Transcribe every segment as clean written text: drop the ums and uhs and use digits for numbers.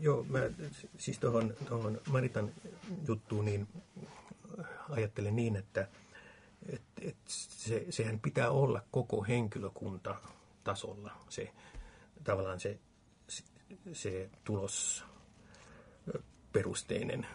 Joo, mä siis tuohon Maritan juttuun niin ajattelen niin, että sehän pitää olla koko henkilökuntatasolla tavallaan se tulosperusteinen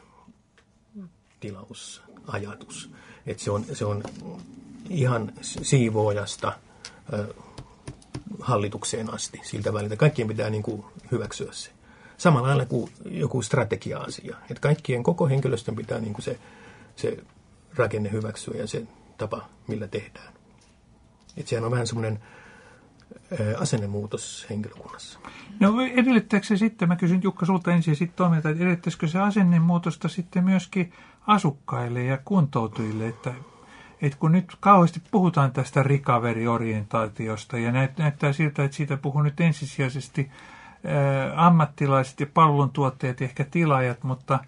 tilausajatus. Että se on ihan siivoojasta hallitukseen asti siltä väliltä. Kaikkien pitää niin kuin hyväksyä se. Samalla lailla kuin joku strategia-asia. Että kaikkien koko henkilöstön pitää niin kuin se rakenne hyväksyä ja se tapa, millä tehdään. Että sehän on vähän semmoinen asennemuutos henkilökunnassa. No edellyttääkö se sitten, mä kysyn Jukka sulta ensin ja sitten Tomilta, että edellyttäisikö se asennemuutosta sitten myöskin asukkaille ja kuntoutujille, että kun nyt kauheasti puhutaan tästä recovery-orientaatiosta ja näyttää siltä, että siitä puhuu nyt ensisijaisesti ammattilaiset ja palveluntuottajat ja ehkä tilaajat, mutta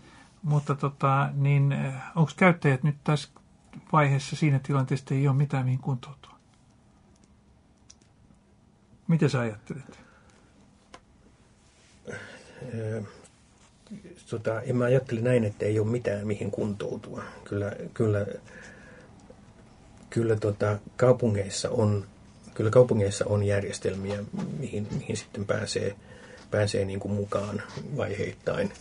onko käyttäjät nyt tässä vaiheessa siinä tilanteessa, että ei ole mitään mihin kuntoutua? Mitä sä ajattelet? En mä ajattele näin, että ei ole mitään mihin kuntoutua. Kyllä kaupungeissa on järjestelmiä, mihin sitten pääsee niin kuin mukaan vaiheittain.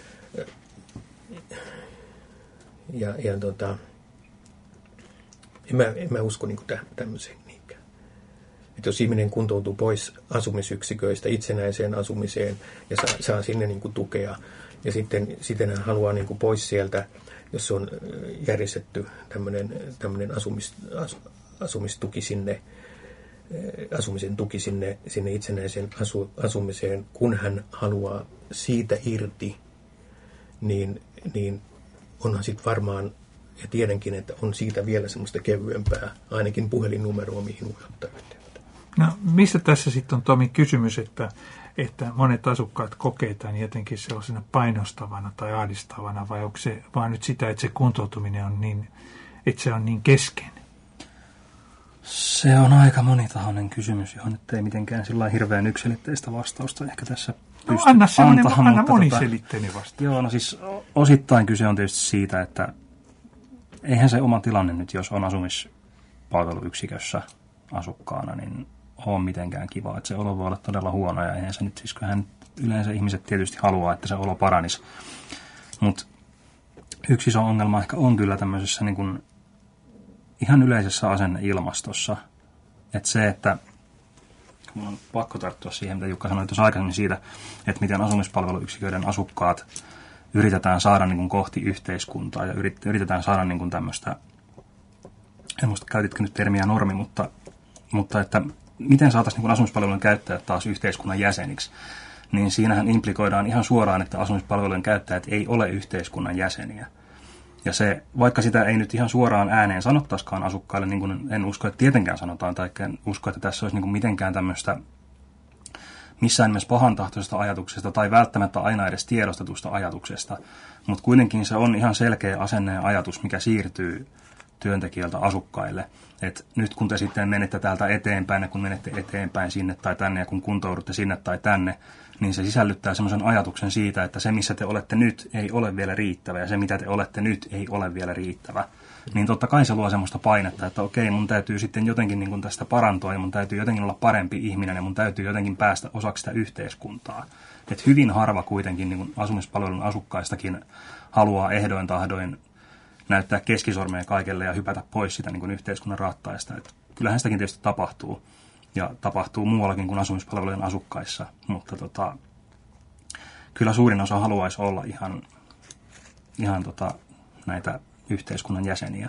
En mä usko niin kuin tämmöiseen niinkään. Että jos ihminen kuntoutuu pois asumisyksiköistä itsenäiseen asumiseen ja saa sinne niin kuin tukea ja sitten hän haluaa niin kuin pois sieltä, jos on järjestetty tämmöinen asumistuki sinne, asumisen tuki sinne itsenäiseen asumiseen, kun hän haluaa siitä irti, niin onhan sitten varmaan, ja tiedänkin, että on siitä vielä semmoista kevyempää, ainakin puhelinnumeroa, mihin voi ottaa yhteyttä. No mistä tässä sitten on, Tomi, kysymys, että monet asukkaat kokee tämän jotenkin sellaisena painostavana tai ahdistavana, vai onko se vaan nyt sitä, että se kuntoutuminen on niin, että se on niin keskeinen? Se on aika monitahoinen kysymys, johon nyt ei mitenkään sillä hirveän yksilitteistä vastausta ehkä tässä pysty antamaan. Anna moniselitteinen vastaus. Joo, no siis osittain kyse on tietysti siitä, että eihän se oma tilanne nyt, jos on asumispalveluyksikössä asukkaana, niin ole mitenkään kiva. Että se olo voi olla todella huono ja eihän se nyt, siis kyllähän yleensä ihmiset tietysti haluaa, että se olo paranisi. Mutta yksi iso ongelma ehkä on kyllä tämmöisessä niin kuin ihan yleisessä asenneilmastossa. Että se, että mun on pakko tarttua siihen, mitä Jukka sanoi tuossa aikaisemmin siitä, että miten asumispalveluyksiköiden asukkaat yritetään saada niin kuin kohti yhteiskuntaa ja yritetään saada niin kuin tämmöistä, en muista käytitkö nyt termiä normi, mutta että miten saataisiin niin asumispalvelujen käyttäjät taas yhteiskunnan jäseniksi, niin siinähän implikoidaan ihan suoraan, että asumispalvelujen käyttäjät ei ole yhteiskunnan jäseniä. Ja se, vaikka sitä ei nyt ihan suoraan ääneen sanottaisikaan asukkaille, niin kuin en usko, että tietenkään sanotaan, tai en usko, että tässä olisi niin kuin mitenkään tämmöistä missään nimessä pahantahtoisesta ajatuksesta tai välttämättä aina edes tiedostetusta ajatuksesta, mutta kuitenkin se on ihan selkeä asenne ja ajatus, mikä siirtyy työntekijältä asukkaille. Et nyt kun te sitten menette täältä eteenpäin ja kun menette eteenpäin sinne tai tänne ja kun kuntoudutte sinne tai tänne, niin se sisällyttää semmoisen ajatuksen siitä, että se missä te olette nyt ei ole vielä riittävä ja se mitä te olette nyt ei ole vielä riittävä. Niin totta kai se luo semmoista painetta, että okei, mun täytyy sitten jotenkin niin kuin tästä parantua ja mun täytyy jotenkin olla parempi ihminen ja mun täytyy jotenkin päästä osaksi sitä yhteiskuntaa. Et hyvin harva kuitenkin niin kuin asumispalvelun asukkaistakin haluaa ehdoin tahdoin näyttää keskisormea kaikelle ja hypätä pois sitä niin kuin yhteiskunnan rattaista. Et kyllähän sitäkin tietysti tapahtuu ja tapahtuu muuallakin kuin asumispalvelujen asukkaissa, mutta kyllä suurin osa haluaisi olla ihan näitä yhteiskunnan jäseniä.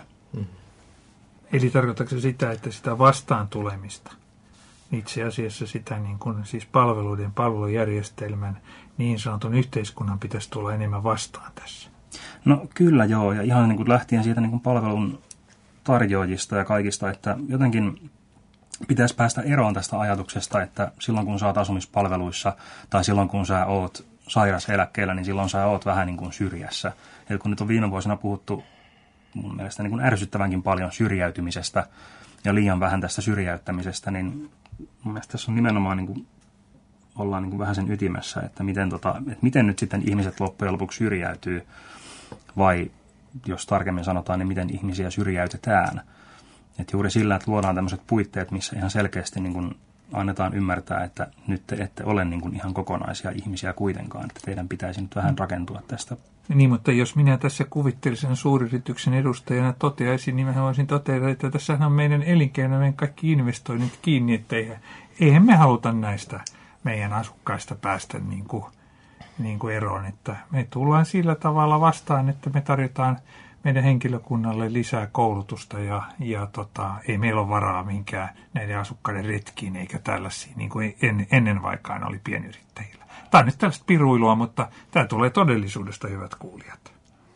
Eli tarkoitatko se sitä, että sitä vastaan tulemista, itse asiassa sitä niin kuin, siis palvelujärjestelmän niin sanotun yhteiskunnan pitäisi tulla enemmän vastaan tässä? No kyllä joo, ja ihan niin kuin lähtien siitä niin kuin palvelun tarjoajista ja kaikista, että jotenkin pitäisi päästä eroon tästä ajatuksesta, että silloin kun sä oot asumispalveluissa tai silloin kun sä oot sairaseläkkeellä, niin silloin sä oot vähän niin kuin syrjässä. Eli kun nyt on viime vuosina puhuttu mun mielestä niin kuin ärsyttävänkin paljon syrjäytymisestä ja liian vähän tästä syrjäyttämisestä, niin mun mielestä tässä on nimenomaan niin kuin ollaan niin kuin vähän sen ytimessä, että miten nyt sitten ihmiset loppujen lopuksi syrjäytyy, vai jos tarkemmin sanotaan, niin miten ihmisiä syrjäytetään. Että juuri sillä, että luodaan tämmöiset puitteet, missä ihan selkeästi niin kuin annetaan ymmärtää, että nyt te ette ole niin kuin ihan kokonaisia ihmisiä kuitenkaan, että teidän pitäisi nyt vähän rakentua tästä. Niin, mutta jos minä tässä kuvittelisin suuryrityksen edustajana toteaisin, niin mä voisin toteada, että tässä on meidän elinkeinojen kaikki investoinnit kiinni, että eihän me haluta näistä meidän asukkaista päästä niin kuin eroon, että me tullaan sillä tavalla vastaan, että me tarjotaan meidän henkilökunnalle lisää koulutusta ja ei meillä ole varaa minkään näiden asukkaiden retkiin eikä tällaisia, niin kuin ennen vaikkaan oli pienyrittäjillä. Tämä on nyt tällaista piruilua, mutta tämä tulee todellisuudesta, hyvät kuulijat.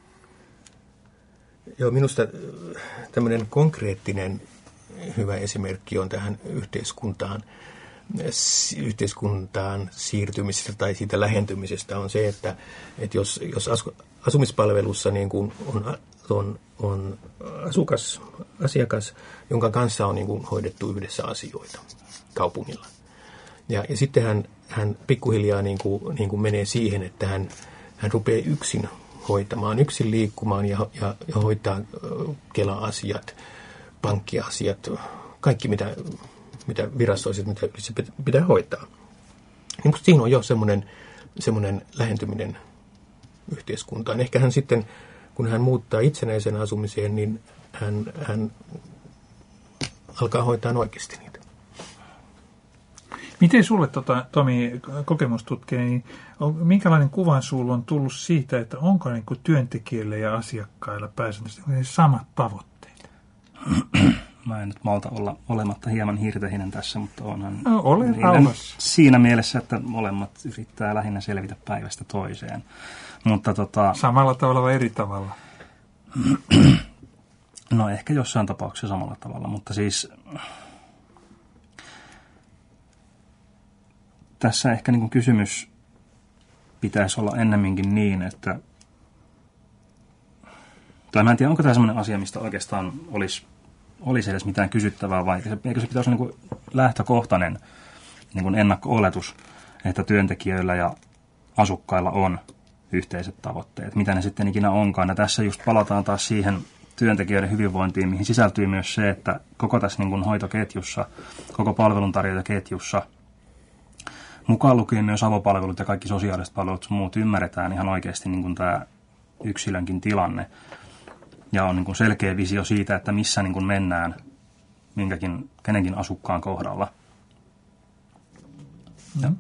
Joo, minusta tämmöinen konkreettinen hyvä esimerkki on tähän yhteiskuntaan siirtymisestä tai siitä lähentymisestä on se, että jos asumispalvelussa niin kuin on asiakas, jonka kanssa on niin kuin hoidettu yhdessä asioita kaupungilla. Ja sitten hän pikkuhiljaa niin kuin menee siihen, että hän rupeaa yksin hoitamaan, yksin liikkumaan ja hoitaa Kela-asiat, pankkiasiat, kaikki mitä virastoiset, mitä pitää hoitaa. Niin siinä on jo semmoinen lähentyminen yhteiskuntaan. Ehkä hän sitten, kun hän muuttaa itsenäisen asumiseen, niin hän alkaa hoitaa oikeasti niitä. Miten sulle, Tomi, kokemustutkija, niin minkälainen kuvan sulla on tullut siitä, että onko niin kuin työntekijöillä ja asiakkailla pääsääntöisesti samat tavoitteet? Mä en nyt malta olla olematta hieman hirtehinen tässä, mutta onhan ole rauhassa siinä mielessä, että molemmat yrittää lähinnä selvitä päivästä toiseen. Mutta samalla tavalla vai eri tavalla? No ehkä jossain tapauksessa samalla tavalla, mutta siis tässä ehkä niin kuin kysymys pitäisi olla ennemminkin niin, että tai mä en tiedä, onko tämä sellainen asia, mistä oikeastaan olisi edes mitään kysyttävää, vai eikö se pitäisi olla niin kuin lähtökohtainen niin kuin ennakko-oletus, että työntekijöillä ja asukkailla on yhteiset tavoitteet, mitä ne sitten ikinä onkaan. Ja tässä just palataan taas siihen työntekijöiden hyvinvointiin, mihin sisältyy myös se, että koko tässä niin kuin hoitoketjussa, koko palveluntarjontaketjussa, mukaan lukien myös avopalvelut ja kaikki sosiaaliset palvelut ja muut ymmärretään ihan oikeasti niin kuin tämä yksilönkin tilanne. Ja on niin kuin selkeä visio siitä, että missä niin kuin mennään kenenkin asukkaan kohdalla. Ja.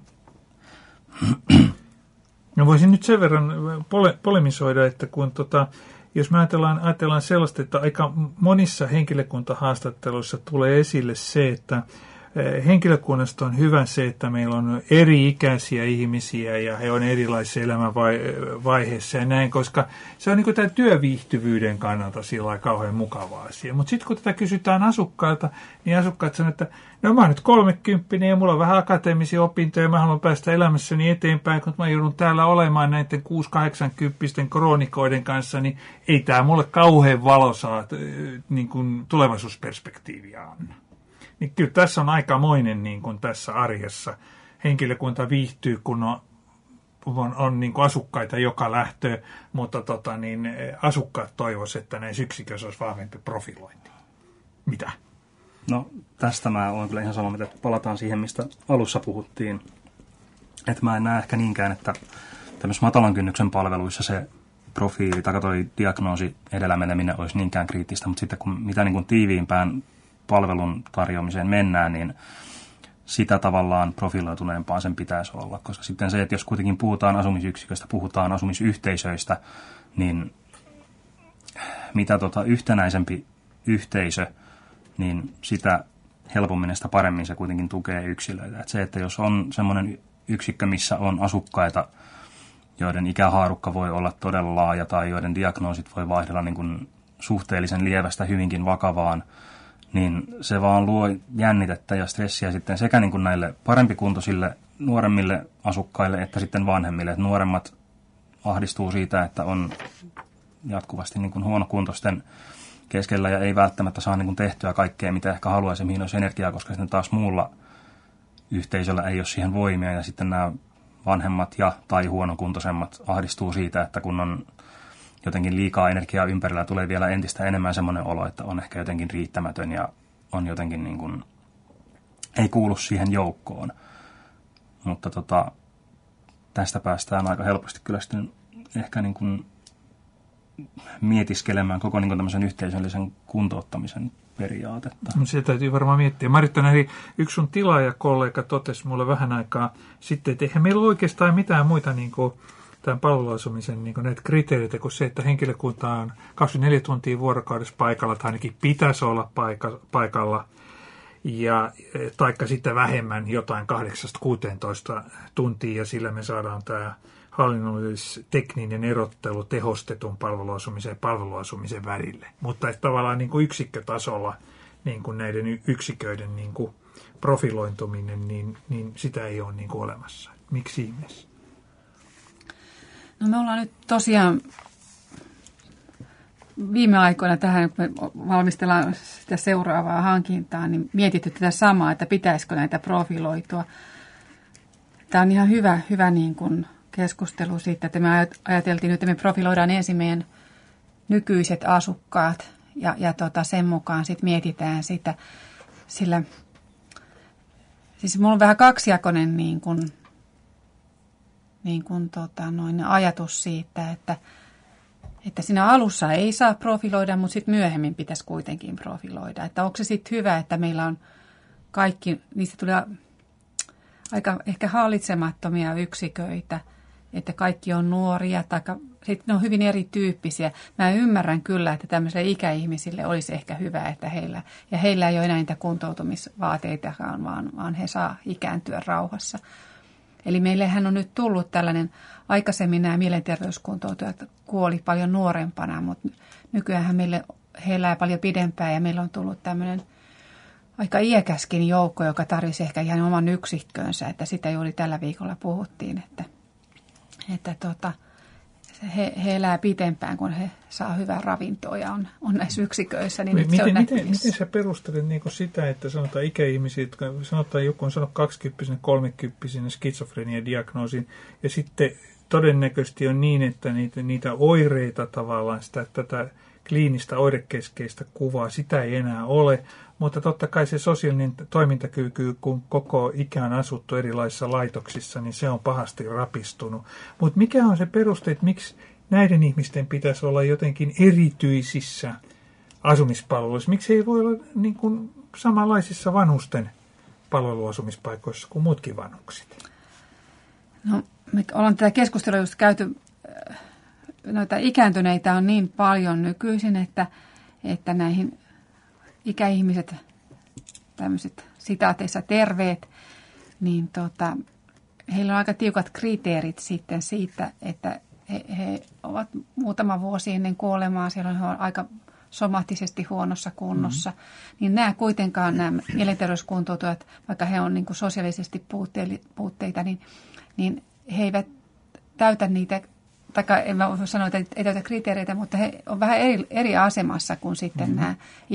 No voisin nyt sen verran polemisoida, että kun jos me ajatellaan sellaista, että aika monissa henkilökuntahaastatteluissa tulee esille se, että henkilökunnasta on hyvä se, että meillä on eri-ikäisiä ihmisiä ja he on erilaisissa elämänvaiheissa ja näin, koska se on niin kuin tämä työviihtyvyyden kannalta sillä kauhean mukava asia. Mutta sitten kun tätä kysytään asukkailta, niin asukkaat sanoo, että no mä oon nyt 30 ja mulla on vähän akateemisia opintoja ja mä haluan päästä elämässäni eteenpäin, kun mä joudun täällä olemaan näiden 6-80 kroonikoiden kanssa, niin ei tämä mulle kauhean valoisaa niin kuin tulevaisuusperspektiiviä anna. Niin kyllä tässä on aikamoinen niin kuin tässä arjessa. Henkilökunta viihtyy, kun on niin kuin asukkaita joka lähtöön, mutta asukkaat toivoisivat, että näissä yksiköissä olisi vahvempi profilointi. Mitä? No tästä mä olen kyllä ihan samaa, mitä palataan siihen, mistä alussa puhuttiin. Että mä en näe ehkä niinkään, että tämmöisissä matalan kynnyksen palveluissa se profiili tai toi diagnoosi edellä meneminen olisi niinkään kriittistä, mutta sitten mitä niin kuin tiiviimpään palvelun tarjoamiseen mennään, niin sitä tavallaan profiloituneempaa sen pitäisi olla. Koska sitten se, että jos kuitenkin puhutaan asumisyksiköistä, puhutaan asumisyhteisöistä, niin mitä yhtenäisempi yhteisö, niin sitä helpommin ja sitä paremmin se kuitenkin tukee yksilöitä. Että se, että jos on semmoinen yksikkö, missä on asukkaita, joiden ikähaarukka voi olla todella laaja tai joiden diagnoosit voi vaihdella niin kuin suhteellisen lievästä hyvinkin vakavaan, niin se vaan luo jännitettä ja stressiä sitten sekä niin kuin näille parempikuntoisille nuoremmille asukkaille että sitten vanhemmille. Että nuoremmat ahdistuu siitä, että on jatkuvasti niin kuin huonokuntoisten keskellä ja ei välttämättä saa niin kuin tehtyä kaikkea, mitä ehkä haluaisi, mihin olisi energiaa, koska sitten taas muulla yhteisöllä ei ole siihen voimia ja sitten nämä vanhemmat tai huonokuntoisemmat ahdistuu siitä, että kun on jotenkin liikaa energiaa ympärillä, tulee vielä entistä enemmän semmoinen olo, että on ehkä jotenkin riittämätön ja on jotenkin niin kuin, ei kuulu siihen joukkoon. Mutta tästä päästään aika helposti kyllä sitten ehkä niin kuin mietiskelemään koko niin kuin tämmöisen yhteisöllisen kuntouttamisen periaatetta. Se täytyy varmaan miettiä. Maritta Näri, yksi sun tilaajakollega totesi mulle vähän aikaa sitten, että eihän meillä ole oikeastaan mitään muita niin kuin tämän palveluasumisen niin kuin näitä kriteereitä kuin se, että henkilökunta on 24 tuntia vuorokaudessa paikalla, tai ainakin pitäisi olla paikalla, ja taikka sitten vähemmän jotain 8-16 tuntia, ja sillä me saadaan tämä hallinnollis-tekninen erottelu tehostetun palveluasumisen ja palveluasumisen välille. Mutta että tavallaan niin kuin yksikkötasolla niin kuin näiden yksiköiden niin kuin profilointuminen, niin sitä ei ole niin kuin olemassa. Miksi ihmeessä? No me ollaan nyt tosiaan viime aikoina tähän, kun me valmistellaan sitä seuraavaa hankintaa, niin mietitty tätä samaa, että pitäisikö näitä profiloitua. Tämä on ihan hyvä niin kuin keskustelu siitä, että me ajateltiin nyt, että me profiloidaan ensin meidän nykyiset asukkaat ja sen mukaan sitten mietitään sitä, sillä siis mulla on vähän kaksijakoinen ajatus siitä, että siinä alussa ei saa profiloida, mutta sitten myöhemmin pitäisi kuitenkin profiloida. Että onko se sitten hyvä, että meillä on kaikki, niistä tulee aika ehkä hallitsemattomia yksiköitä, että kaikki on nuoria, tai sitten ne on hyvin erityyppisiä. Mä ymmärrän kyllä, että tämmöisille ikäihmisille olisi ehkä hyvä, että heillä ei ole enää niitä kuntoutumisvaateitakaan, vaan he saa ikääntyä rauhassa. Eli meillähän on nyt tullut tällainen, aikaisemmin nämä mielenterveyskuntoutujat kuoli paljon nuorempana, mutta nykyään he elää paljon pidempään ja meillä on tullut tämmöinen aika iäkäskin joukko, joka tarvitsisi ehkä ihan oman yksikkönsä, että sitä juuri tällä viikolla puhuttiin, että he elää pitempään, kun he saa hyvää ravintoa ja on näissä yksiköissä. Niin miten sä perustelet niin kuin sitä, että sanotaan ikäihmisiä, sanotaan joku on sanonut 20-30 skitsofrenia-diagnoosin, ja sitten todennäköisesti on niin, että niitä oireita tavallaan, tätä kliinistä oirekeskeistä kuvaa, sitä ei enää ole, mutta totta kai se sosiaalinen toimintakyky, kun koko ikä on asuttu erilaisissa laitoksissa, niin se on pahasti rapistunut. Mutta mikä on se peruste, että miksi näiden ihmisten pitäisi olla jotenkin erityisissä asumispalveluissa? Miksi ei voi olla niin kuin samanlaisissa vanhusten palveluasumispaikoissa kuin muutkin vanhukset? No, me ollaan tätä keskustelua just käyty. Noita ikääntyneitä on niin paljon nykyisin, että näihin ikäihmiset, tämmöiset sitaateissa terveet, niin heillä on aika tiukat kriteerit sitten siitä, että he ovat muutama vuosi ennen kuolemaa, siellä he on aika somaattisesti huonossa kunnossa. Niin nämä kuitenkaan, nämä mielenterveyskuntoutujat, vaikka he on niin kuin sosiaalisesti puutteita, niin he eivät täytä niitä, tai en mä voi sanoa, että ei täytä kriteereitä, mutta he on vähän eri asemassa kuin sitten nämä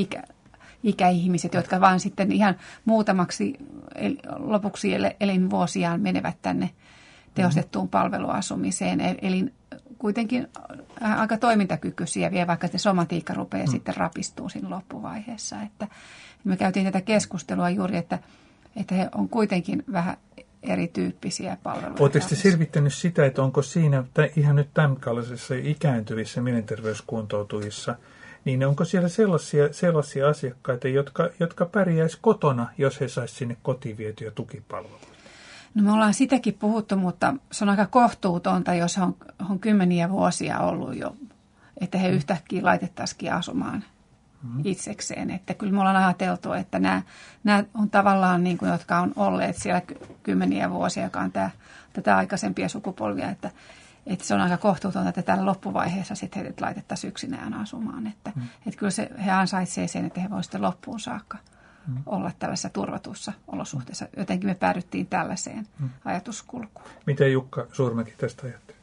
ikäihmiset, jotka vaan sitten ihan muutamaksi lopuksi elinvuosiaan menevät tänne tehostettuun palveluasumiseen. Eli kuitenkin aika toimintakykyisiä vielä, vaikka se somatiikka rupeaa sitten rapistuu siinä loppuvaiheessa. Että me käytiin tätä keskustelua juuri, että he on kuitenkin vähän erityyppisiä palveluja. Oletteko te selvittänyt sitä, että onko siinä ihan nyt tämän kallisessa ikääntyvissä mielenterveyskuntoutujissa, niin onko siellä sellaisia asiakkaita, jotka pärjäisi kotona, jos he saisivat sinne kotiin vietyjä tukipalveluita? No me ollaan sitäkin puhuttu, mutta se on aika kohtuutonta, jos on kymmeniä vuosia ollut jo, että he yhtäkkiä laitettaisikin asumaan itsekseen. Että kyllä me ollaan ajateltu, että nämä on tavallaan niin kuin, jotka on olleet siellä kymmeniä vuosia, joka on tätä aikaisempia sukupolvia, että se on aika kohtuutonta, että täällä loppuvaiheessa sitten heidät laitettaisiin yksinään asumaan. Että kyllä he ansaitsee sen, että he voivat sitten loppuun saakka olla tällaisessa turvatussa olosuhteessa. Jotenkin me päädyttiin tällaiseen ajatuskulkuun. Miten Jukka Suurmäki tästä ajattelee?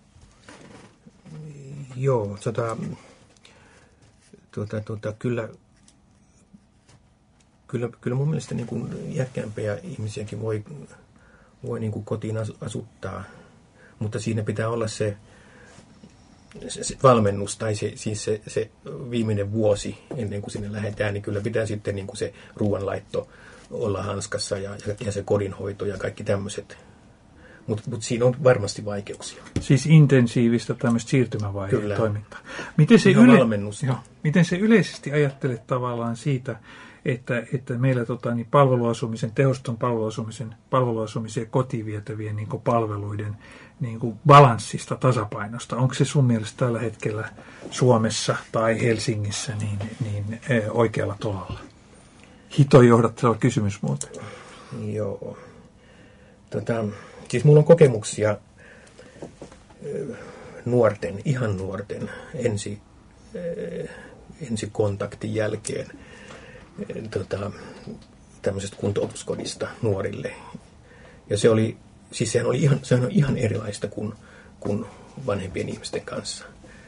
Joo, kyllä mun mielestä niin kuin iäkkäämpiä ihmisiäkin voi niin kuin kotiin asuttaa, mutta siinä pitää olla se valmennus tai se viimeinen vuosi ennen kuin sinne lähdetään, niin kyllä pitää sitten niin kuin se ruoanlaitto olla hanskassa ja se kodinhoito ja kaikki tämmöiset. Mutta siinä on varmasti vaikeuksia. Siis intensiivistä tämmöistä siirtymävaiheen toimintaa. Miten se yleisesti ajattelet tavallaan siitä, että meillä palveluasumisen, tehoston palveluasumisen ja kotiin vietävien niin palveluiden niin balanssista, tasapainosta, onko se sun mielestä tällä hetkellä Suomessa tai Helsingissä niin oikealla tolalla? Hitoin johdatteleva kysymys muuten. Joo. Siis mulla on kokemuksia ihan nuorten ensikontaktin jälkeen tämmöisestä kuntoutuskodista nuorille. Ja sehän on ihan erilaista kuin vanhempien ihmisten kanssa.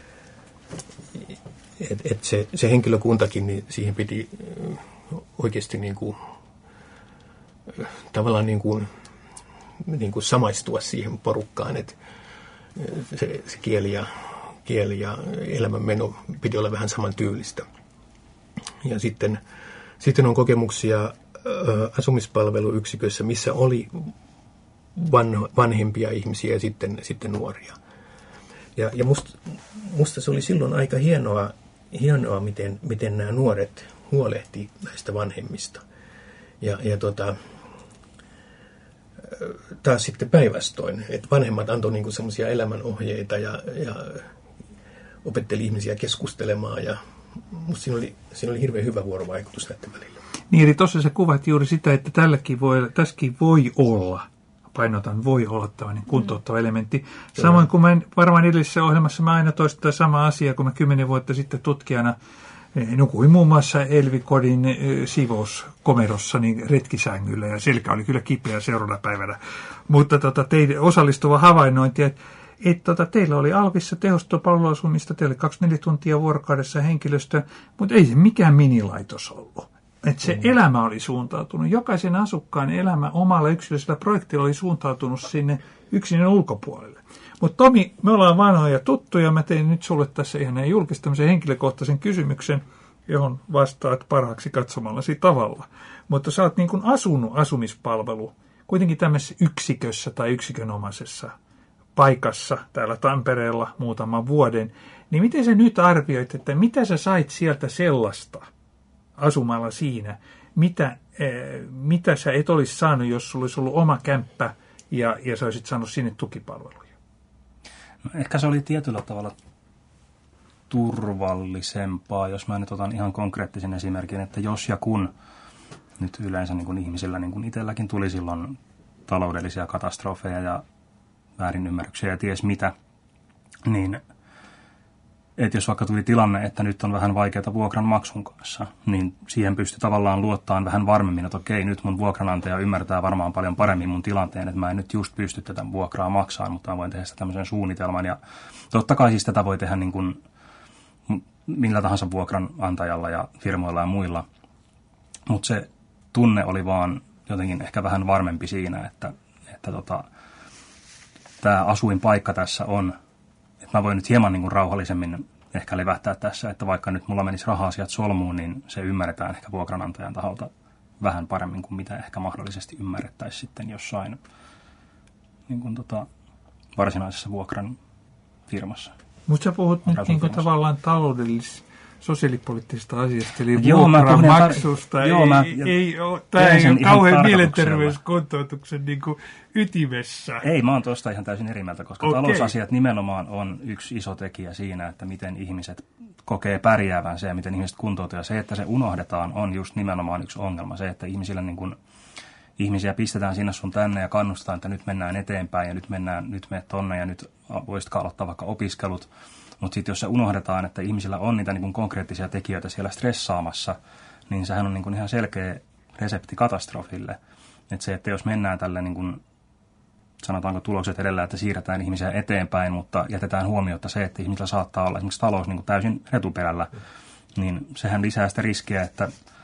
Se henkilökuntakin, niin siihen piti oikeasti niin kuin, tavallaan niin kuin samaistua siihen porukkaan, että se kieli ja elämänmeno piti olla vähän saman tyylistä. Ja sitten on kokemuksia asumispalveluyksiköissä, missä oli vanhempia ihmisiä ja sitten nuoria. Ja musta se oli silloin aika hienoa miten nämä nuoret huolehti näistä vanhemmista. Ja taas sitten päinvastoin, että vanhemmat antoi niinku semmoisia elämänohjeita ja opetteli ihmisiä keskustelemaan ja musta siinä oli hirveän hyvä vuorovaikutus näiden välillä. Niin, eli tuossa sä kuvat juuri sitä, että tässäkin voi olla, painotan, voi olla tämmöinen kuntouttava elementti. Samoin kuin mä varmaan edellisessä ohjelmassa mä aina toistan sama asia, kun mä 10 vuotta sitten tutkijana nukuin muun muassa Elvikodin siivouskomerossa niin retkisängyllä ja selkä oli kyllä kipeä seuraavana päivänä. Mutta teidän osallistuva havainnointi, että teillä oli Alvissa tehostettua palveluasumista, teillä oli 24 tuntia vuorokaudessa henkilöstö, mutta ei se mikään minilaitos ollut. Että se elämä oli suuntautunut, jokaisen asukkaan elämä omalla yksilöllisellä projektilla oli suuntautunut sinne yksilön ulkopuolelle. Mutta Tomi, me ollaan vanhoja tuttuja, mä tein nyt sulle tässä ihan näin julkistamisen henkilökohtaisen kysymyksen, johon vastaat parhaaksi katsomallasi tavalla. Mutta sä oot niin kuin asunut asumispalvelu kuitenkin tämmöisessä yksikössä tai yksikönomaisessa paikassa täällä Tampereella muutaman vuoden. Niin miten sä nyt arvioit, että mitä sä sait sieltä sellaista asumalla siinä, mitä sä et olisi saanut, jos sulla olisi ollut oma kämppä ja sä olisit saanut sinne tukipalveluja? No, ehkä se oli tietyllä tavalla turvallisempaa, jos mä nyt otan ihan konkreettisen esimerkin, että jos ja kun nyt yleensä niin kuin ihmisillä, niin kuin itselläkin tuli silloin taloudellisia katastrofeja ja väärinymmärryksiä ja ties mitä, niin että jos vaikka tuli tilanne, että nyt on vähän vaikeaa vuokran maksun kanssa, niin siihen pystyi tavallaan luottamaan vähän varmemmin, että okei, nyt mun vuokranantaja ymmärtää varmaan paljon paremmin mun tilanteen, että mä en nyt just pysty tätä vuokraa maksamaan, mutta mä voin tehdä sitä tämmöisen suunnitelman. Ja totta kai siis tätä voi tehdä niin kuin millä tahansa vuokranantajalla ja firmoilla ja muilla, mutta se tunne oli vaan jotenkin ehkä vähän varmempi siinä, että tämä asuinpaikka tässä on, että mä voin nyt hieman niin kuin rauhallisemmin ehkä levähtää tässä, että vaikka nyt mulla menisi raha-asiat solmuun, niin se ymmärretään ehkä vuokranantajan taholta vähän paremmin kuin mitä ehkä mahdollisesti ymmärrettäisiin sitten jossain niin kuin varsinaisessa vuokran firmassa. Mutta sä puhut nyt niin kuin tavallaan sosiaalipoliittisesta asiasta, eli vuokranmaksusta. Tämä ei ole kauhean mielenterveyskuntoutuksen niin kuin ytimessä. Ei, mä oon tuosta ihan täysin eri mieltä, koska talousasiat nimenomaan on yksi iso tekijä siinä, että miten ihmiset kokee pärjäävänsä ja miten ihmiset kuntoutuu. Ja se, että se unohdetaan, on just nimenomaan yksi ongelma. Se, että ihmisillä niin kuin, ihmisiä pistetään sinne sun tänne ja kannustetaan, että nyt mennään eteenpäin ja nyt menet tonne ja nyt voisitko aloittaa vaikka opiskelut. Mutta sitten jos se unohdetaan, että ihmisillä on niitä niin kuin konkreettisia tekijöitä siellä stressaamassa, niin sehän on niin kuin ihan selkeä resepti katastrofille. Että se, että jos mennään tälle niin kuin, sanotaanko tulokset edellä, että siirretään ihmisiä eteenpäin, mutta jätetään huomiota se, että ihmisillä saattaa olla esimerkiksi talous niin kuin täysin retuperällä, niin sehän lisää sitä riskiä, että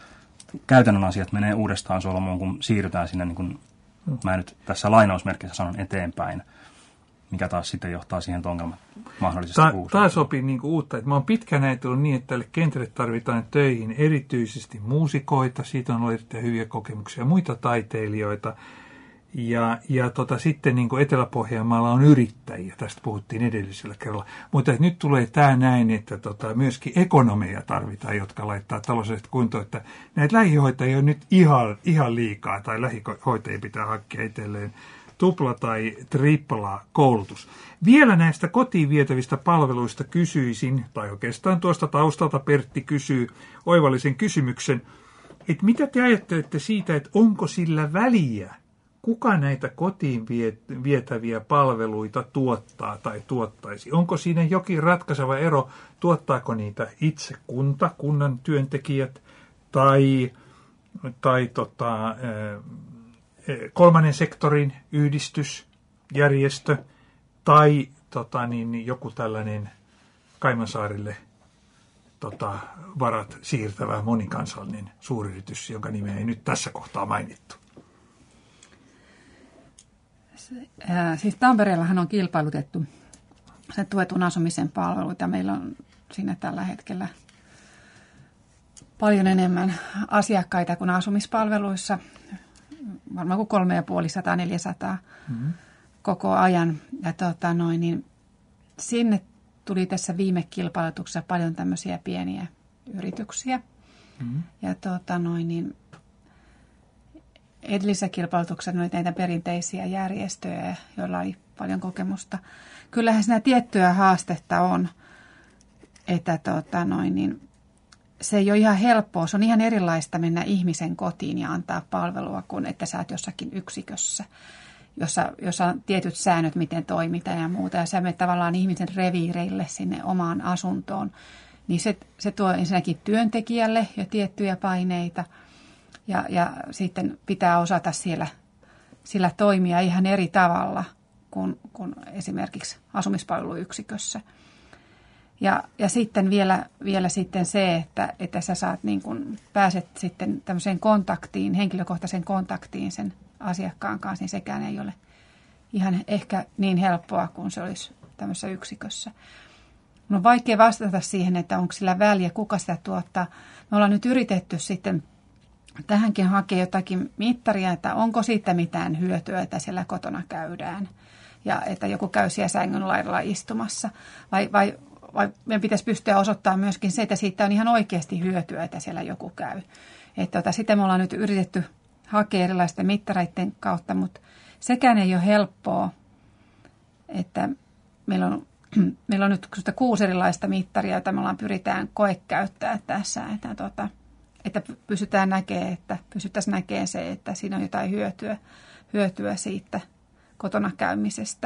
käytännön asiat menee uudestaan solmuun, kun siirrytään sinne, niin kuin mä nyt tässä lainausmerkissä sanon, eteenpäin, mikä taas sitten johtaa siihen, että ongelmat mahdollisesti uusiin. Tämä sopii niin kuin uutta. Mä oon pitkään ajatellut niin, että tälle kentälle tarvitaan töihin erityisesti muusikoita, siitä on ollut erittäin hyviä kokemuksia, muita taiteilijoita. Ja sitten niin kuin Etelä-Pohjanmaalla on yrittäjiä, tästä puhuttiin edellisellä kerralla. Mutta nyt tulee tämä näin, että myöskin ekonomeja tarvitaan, jotka laittaa taloudelliset kuntoon, että näitä lähihoitajia on nyt ihan liikaa, tai lähihoitajia pitää hakea itselleen tupla tai tripla koulutus. Vielä näistä kotiin vietävistä palveluista kysyisin, tai oikeastaan tuosta taustalta Pertti kysyy oivallisen kysymyksen, että mitä te ajattelette siitä, että onko sillä väliä, kuka näitä kotiin vietäviä palveluita tuottaa tai tuottaisi? Onko siinä jokin ratkaiseva ero, tuottaako niitä itse kunnan työntekijät tai kolmannen sektorin yhdistys, järjestö tai joku tällainen Caymansaarille varat siirtävä monikansallinen suuryritys, jonka nimeä ei nyt tässä kohtaa mainittu. Siis Tampereellahan on kilpailutettu se tuetun asumisen palveluita. Meillä on siinä tällä hetkellä paljon enemmän asiakkaita kuin asumispalveluissa. Varmaan kuin 350-400 koko ajan. Ja niin sinne tuli tässä viime kilpailutuksessa paljon tämmöisiä pieniä yrityksiä. Ja niin edellisessä kilpailutuksessa oli näitä perinteisiä järjestöjä, joilla oli paljon kokemusta. Kyllähän siinä tiettyä haastetta on, että niin se ei ole ihan helppoa. Se on ihan erilaista mennä ihmisen kotiin ja antaa palvelua, kuin että sä oot jossakin yksikössä, jossa on tietyt säännöt, miten toimitaan ja muuta. Ja sä menet tavallaan ihmisen reviireille sinne omaan asuntoon. Niin se tuo ensinnäkin työntekijälle jo tiettyjä paineita. Ja sitten pitää osata sillä toimia ihan eri tavalla kuin esimerkiksi asumispalveluyksikössä. Ja sitten vielä sitten se, että sä saat pääset sitten tämmöiseen kontaktiin, henkilökohtaiseen kontaktiin sen asiakkaan kanssa, niin sekään ei ole ihan ehkä niin helppoa kuin se olisi tämmöisessä yksikössä. On vaikea vastata siihen, että onko sillä väliä, kuka sitä tuottaa. Me ollaan nyt yritetty sitten tähänkin hakea jotakin mittaria, että onko siitä mitään hyötyä, että siellä kotona käydään ja että joku käy siellä sängyn laidalla istumassa. Vai meidän pitäisi pystyä osoittamaan myöskin se, että siitä on ihan oikeasti hyötyä, että siellä joku käy. Että sitä me ollaan nyt yritetty hakea erilaisten mittareiden kautta, mutta sekään ei ole helppoa, että meillä on nyt 6 erilaista mittaria, joita me pyritään koekäyttää tässä, että pystyttäisiin näkemään se, että siinä on jotain hyötyä siitä kotona käymisestä.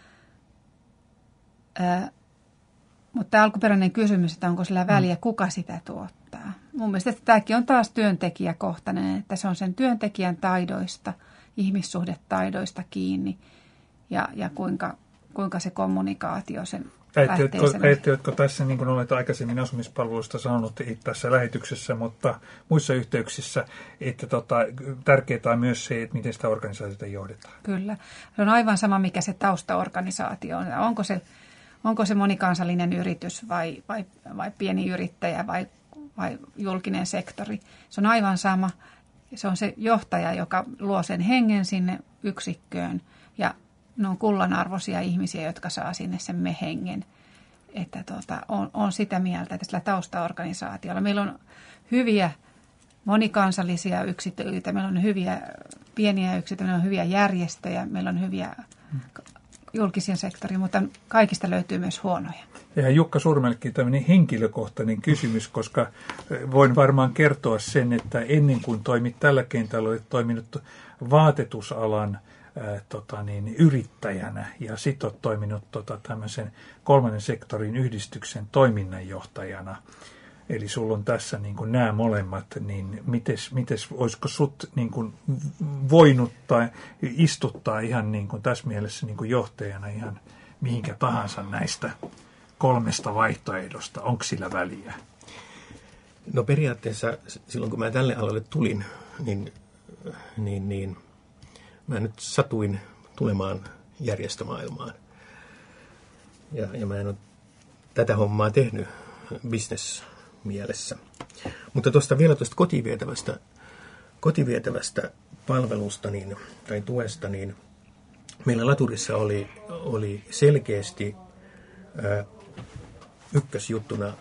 Mutta tämä alkuperäinen kysymys, että onko sillä väliä, kuka sitä tuottaa. Mun mielestä tämäkin on taas työntekijäkohtainen, että se on sen työntekijän taidoista, ihmissuhdetaidoista kiinni ja kuinka se kommunikaatio sen Ajatteletko tässä, niin kuin olet aikaisemmin asumispalveluista sanonut tässä lähetyksessä, mutta muissa yhteyksissä, että tärkeää on myös se, että miten sitä organisaatiota johdetaan? Kyllä. Se on aivan sama, mikä se taustaorganisaatio on. Onko se monikansallinen yritys vai pieni yrittäjä vai julkinen sektori. Se on aivan sama. Se on se johtaja, joka luo sen hengen sinne yksikköön ja ne on kullanarvoisia ihmisiä, jotka saa sinne sen me-hengen. Että on sitä mieltä, että sillä taustaorganisaatiolla meillä on hyviä monikansallisia yksiköitä, meillä on hyviä pieniä yksiköitä, meillä on hyviä järjestöjä, meillä on hyviä julkisen sektorin, mutta kaikista löytyy myös huonoja. Ja Jukka Surmellekin tämmöinen henkilökohtainen kysymys, koska voin varmaan kertoa sen, että ennen kuin toimit tällä kentällä, olet toiminut vaatetusalan yrittäjänä ja sitten olet toiminut tämmöisen kolmannen sektorin yhdistyksen toiminnanjohtajana. Eli sulla on tässä niin kuin nämä molemmat, niin mites olisiko sut niin kuin voinut tai istuttaa ihan niin kuin tässä mielessä niin kuin johtajana ihan mihinkä tahansa näistä 3 vaihtoehdosta? Onko sillä väliä? No periaatteessa silloin, kun mä tälle alalle tulin, niin mä nyt satuin tulemaan järjestömaailmaan. Ja mä en ole tätä hommaa tehnyt business-mielessä. Mutta vielä tuosta kotivietävästä palvelusta tai tuesta, niin meillä laturissa oli selkeästi ykkösjuttuna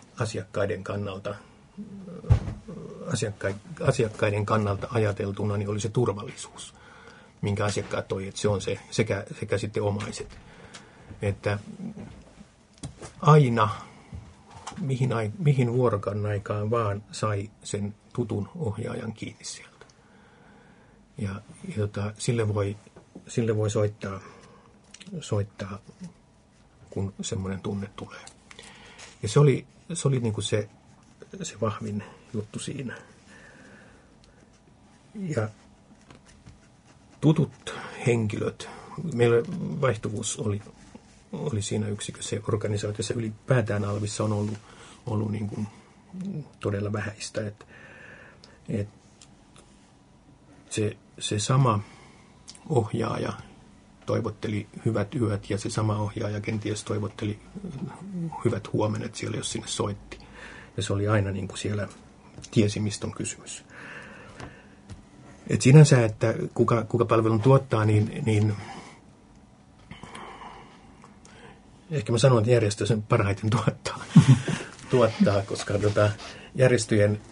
asiakkaiden kannalta ajateltuna, niin oli se turvallisuus, minkä asiakkaat toi, että se on se, sekä sitten omaiset. Että aina, mihin vuorokauden aikaan vaan sai sen tutun ohjaajan kiinni sieltä. Ja sille voi soittaa, kun semmoinen tunne tulee. Ja se oli niin kuin se vahvin juttu siinä. Ja tutut henkilöt, meillä vaihtuvuus oli siinä yksikössä ja organisaatiossa ylipäätään Alvissa on ollut niin kuin todella vähäistä. Että se sama ohjaaja toivotteli hyvät yöt ja se sama ohjaaja kenties toivotteli hyvät huomenet siellä, jos sinne soitti. Ja se oli aina niin kuin siellä tiesi, mistä on kysymys. Et sinänsä, että kuka palvelun tuottaa, niin ehkä mä sanon, että järjestö sen parhaiten tuottaa koska järjestöjen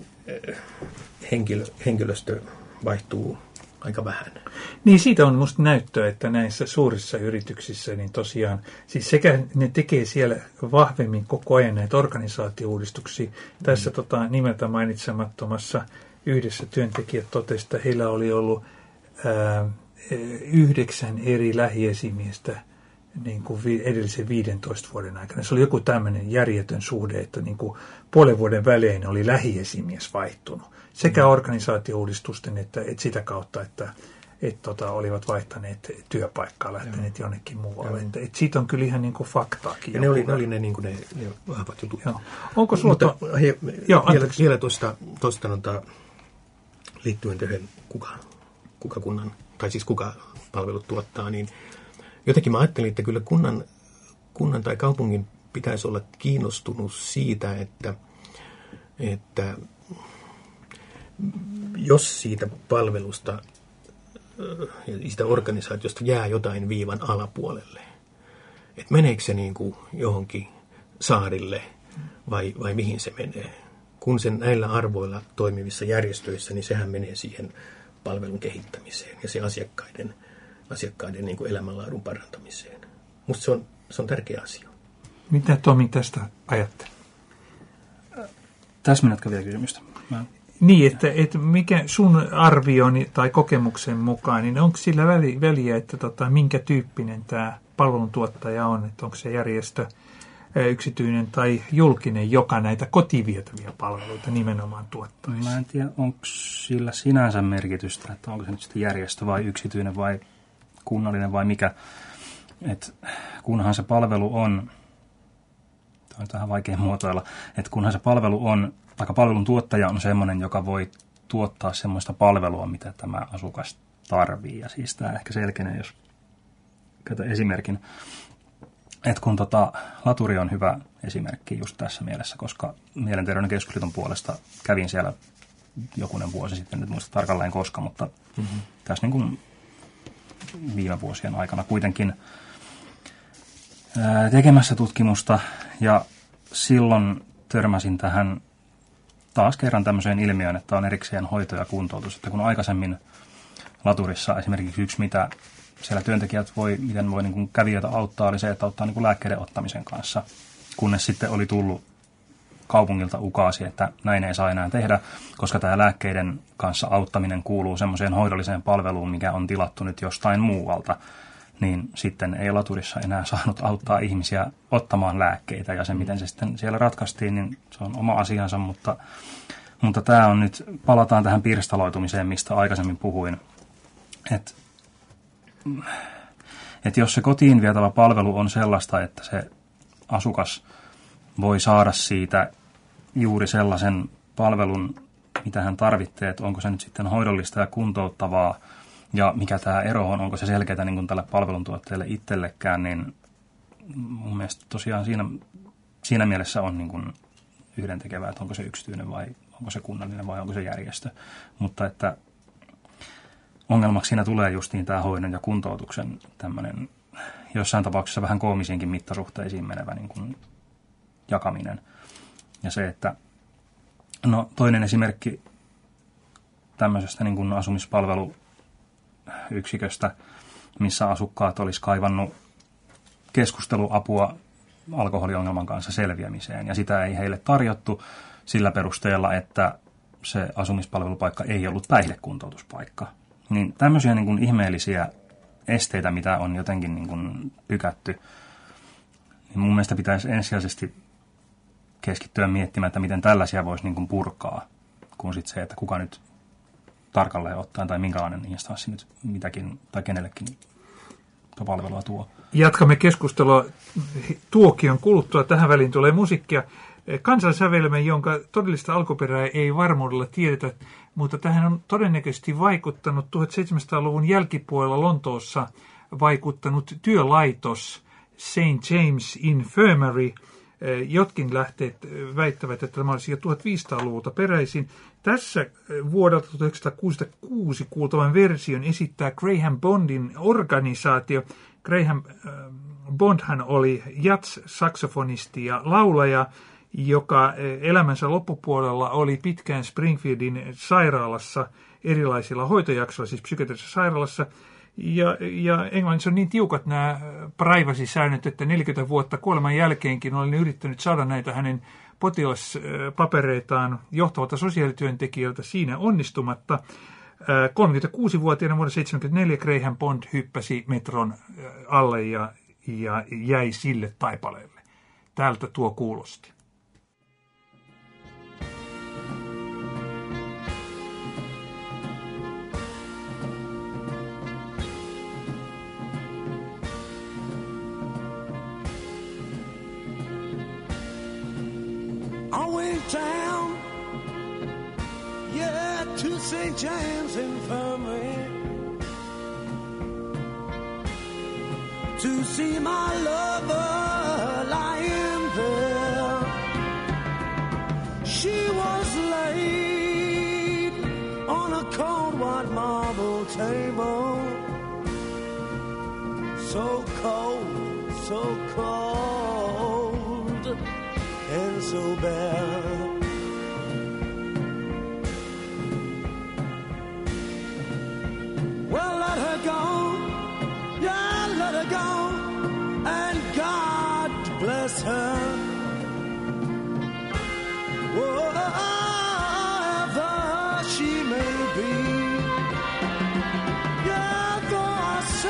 henkilöstö vaihtuu aika vähän. Niin siitä on musta näyttöä, että näissä suurissa yrityksissä niin tosiaan, siis sekä ne tekee siellä vahvemmin koko ajan näitä organisaatio-uudistuksia. Tässä nimeltä mainitsemattomassa yhdessä työntekijät totesi, että heillä oli ollut 9 eri lähiesimiestä niin kuin edellisen 15 vuoden aikana. Se oli joku tämmöinen järjetön suhde, että niin kuin puolen vuoden välein oli lähiesimies vaihtunut. Sekä organisaatio-uudistusten että sitä kautta, että olivat vaihtaneet työpaikkaa, lähteneet jonnekin muualle. Että siitä on kyllä ihan niin kuin faktaakin. Ja ne oli ne, niin kuin ne vahvat jutut. Joo. Onko sulla... Vielä tuosta liittyen tähän kuka kunnan, tai siis kuka palvelut tuottaa, niin jotenkin mä ajattelin, että kyllä kunnan tai kaupungin pitäisi olla kiinnostunut siitä, että jos siitä palvelusta ja siitä organisaatiosta jää jotain viivan alapuolelle, että meneekö se niin kuin johonkin saarille vai mihin se menee. Kun sen näillä arvoilla toimivissa järjestöissä, niin sehän menee siihen palvelun kehittämiseen ja se asiakkaiden niin kuin elämänlaadun parantamiseen. Musta se on tärkeä asia. Mitä Tomi tästä ajattelee? Täsmennätkö vielä kysymystä? Niin, että mikä sun arvioni tai kokemuksen mukaan, niin onko sillä väliä, että minkä tyyppinen tämä palveluntuottaja on, että onko se järjestö yksityinen tai julkinen, joka näitä kotivietäviä palveluita nimenomaan tuottaisi? Mä en tiedä, onko sillä sinänsä merkitystä, että onko se nyt sitten järjestö vai yksityinen vai kunnallinen vai mikä. Että kunhan se palvelu on, tämä on vähän vaikea muotoilla, että kunhan se palvelu on, tai palvelun tuottaja on semmoinen, joka voi tuottaa semmoista palvelua, mitä tämä asukas tarvii. Ja siis tämä ehkä selkeänee, jos käytän esimerkin. Että kun laturi on hyvä esimerkki just tässä mielessä, koska Mielenterveyden keskusliiton puolesta kävin siellä jokunen vuosi sitten, nyt muista tarkalleen koska, mutta tässä niin kuin viime vuosien aikana kuitenkin tekemässä tutkimusta ja silloin törmäsin tähän taas kerran tämmöiseen ilmiöön, että on erikseen hoito ja kuntoutus, että kun aikaisemmin laturissa esimerkiksi yksi, mitä siellä työntekijät miten voi niin kuin kävijöitä auttaa, oli se, että auttaa niin kuin lääkkeiden ottamisen kanssa, kunnes sitten oli tullut kaupungilta ukaasi, että näin ei saa enää tehdä, koska tämä lääkkeiden kanssa auttaminen kuuluu semmoiseen hoidolliseen palveluun, mikä on tilattu nyt jostain muualta, niin sitten ei laturissa enää saanut auttaa ihmisiä ottamaan lääkkeitä, ja se, miten se sitten siellä ratkaistiin, niin se on oma asiansa, mutta tämä on nyt, palataan tähän pirstaloitumiseen, mistä aikaisemmin puhuin, että jos se kotiin vietävä palvelu on sellaista, että se asukas voi saada siitä juuri sellaisen palvelun, mitä hän tarvitsee, että onko se nyt sitten hoidollista ja kuntouttavaa, ja mikä tämä ero on, onko se selkeää niin kuin tälle palveluntuottajalle itsellekään, niin mun mielestä tosiaan siinä mielessä on niin kuin yhdentekevää, että onko se yksityinen vai onko se kunnallinen vai onko se järjestö. Mutta että ongelmaksi siinä tulee justiin tämä hoidon ja kuntoutuksen tämmöinen jossain tapauksessa vähän koomisiinkin mittasuhteisiin menevä niin kuin jakaminen. Ja se, että toinen esimerkki tämmöisestä niin kuin asumispalveluyksiköstä, missä asukkaat olisi kaivannut keskusteluapua alkoholiongelman kanssa selviämiseen, ja sitä ei heille tarjottu sillä perusteella, että se asumispalvelupaikka ei ollut päihdekuntoutuspaikka. Niin tämmöisiä niin kuin ihmeellisiä esteitä, mitä on jotenkin niin kuin pykätty, niin mun mielestä pitäisi ensisijaisesti keskittyä miettimään, että miten tällaisia voisi niin kuin purkaa, kun sitten se, että kuka nyt tarkalleen ottaen tai minkälainen instanssi nyt mitäkin tai kenellekin palvelua tuo. Jatkamme keskustelua tuokion kuluttua. Tähän väliin tulee musiikkia. Kansansävelmä, jonka todellista alkuperää ei varmuudella tiedetä, mutta tähän on todennäköisesti vaikuttanut 1700-luvun jälkipuolella Lontoossa vaikuttanut työlaitos St. James Infirmary. Jotkin lähteet väittävät, että tämä olisi jo 1500-luvulta peräisin. Tässä vuodelta 1966 kuultavan version esittää Graham Bondin organisaatio. Graham Bondhan oli jazz-saksofonisti ja laulaja, joka elämänsä loppupuolella oli pitkään Springfieldin sairaalassa erilaisilla hoitojaksoilla, siis psykiatrisessa sairaalassa. Ja Englannissa on niin tiukat nämä privacy-säännöt, että 40 vuotta kuoleman jälkeenkin olen yrittänyt saada näitä hänen potilaspapereitaan johtavalta sosiaalityöntekijältä siinä onnistumatta. 36-vuotiaana vuonna 1974 Graham Bond hyppäsi metron alle ja jäi sille taipaleelle. Täältä tuo kuulosti. I went down, yeah, to St. James Infirmary to see my lover lying there. She was laid on a cold white marble table, so cold, so cold, and so bare. Well, let her go, yeah, let her go, and God bless her. Wherever she may be, yeah, though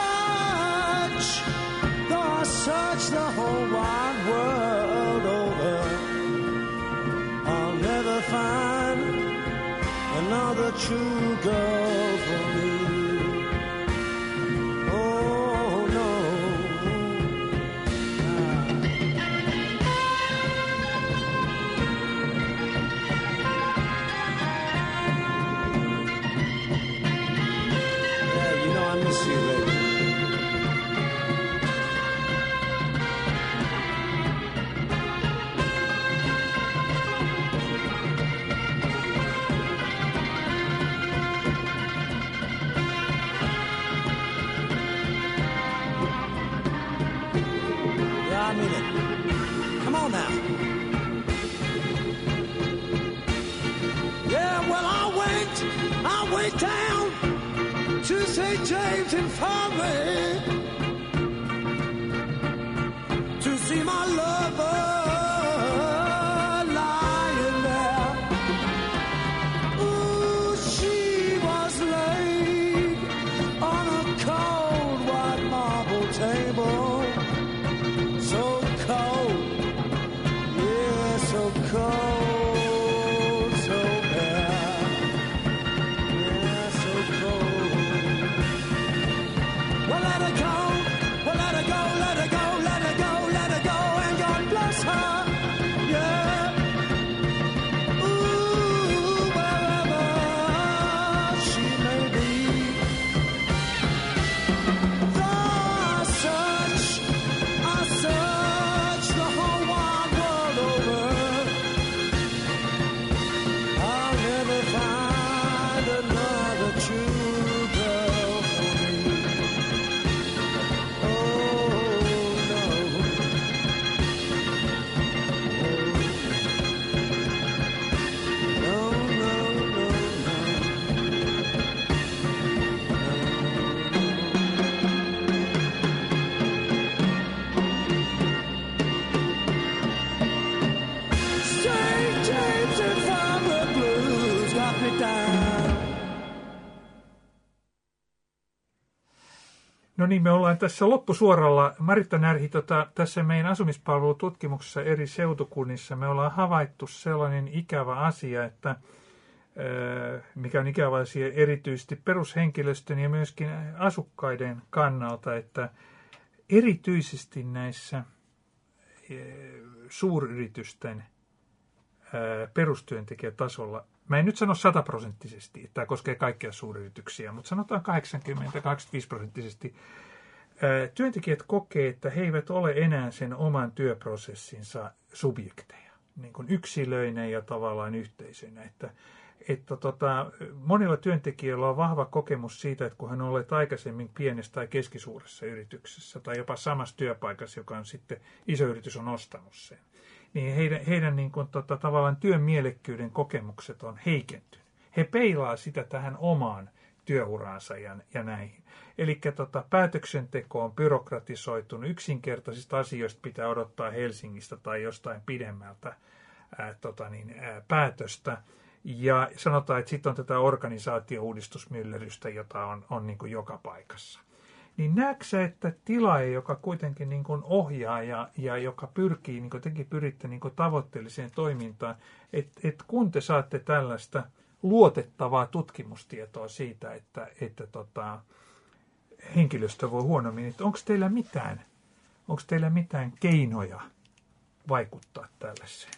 I search the whole wide world over, I'll never find another true girl for me. Oh no. Yeah, you know I miss you, baby. I mean it. Come on now. Yeah, well, I went down to St. James Infirmary to see my lover lying there. Ooh, she was laid on a cold white marble table. So cold, yeah, so cold, so bad, yeah, so cold. Well, let her go. No niin, me ollaan tässä loppusuoralla. Maritta Närhi, tässä meidän asumispalvelututkimuksessa eri seutukunnissa me ollaan havaittu sellainen ikävä asia, että mikä on ikävä asia erityisesti perushenkilöstön ja myöskin asukkaiden kannalta, että erityisesti näissä suuryritysten perustyöntekijätasolla, mä en nyt sano 100%, että tämä koskee kaikkia suuryrityksiä, mutta sanotaan 80-85%, työntekijät kokee, että he eivät ole enää sen oman työprosessinsa subjekteja, niin kuin yksilöinä ja tavallaan yhteisönä, että monilla työntekijöillä on vahva kokemus siitä, että kun hän on ollut aikaisemmin pienessä tai keskisuuressa yrityksessä tai jopa samassa työpaikassa, joka on sitten iso yritys on ostanut sen, niin heidän niin kuin, tavallaan työn mielekkyyden kokemukset on heikentynyt. He peilaa sitä tähän omaan työuraansa ja näihin. Eli päätöksenteko on byrokratisoitunut, yksinkertaisista asioista pitää odottaa Helsingistä tai jostain pidemmältä päätöstä. Ja sanotaan, että sitten on tätä organisaatio-uudistusmyllerrystä, jota on niin kuin joka paikassa. Niin näetkö sä, että tilaaja, joka kuitenkin niin kuin ohjaa ja joka pyrkii, niin kuin tekin pyritte niin kuin tavoitteelliseen toimintaan, että kun te saatte tällaista luotettavaa tutkimustietoa siitä, että henkilöstö voi huonommin, että onko teillä mitään keinoja vaikuttaa tällaiseen?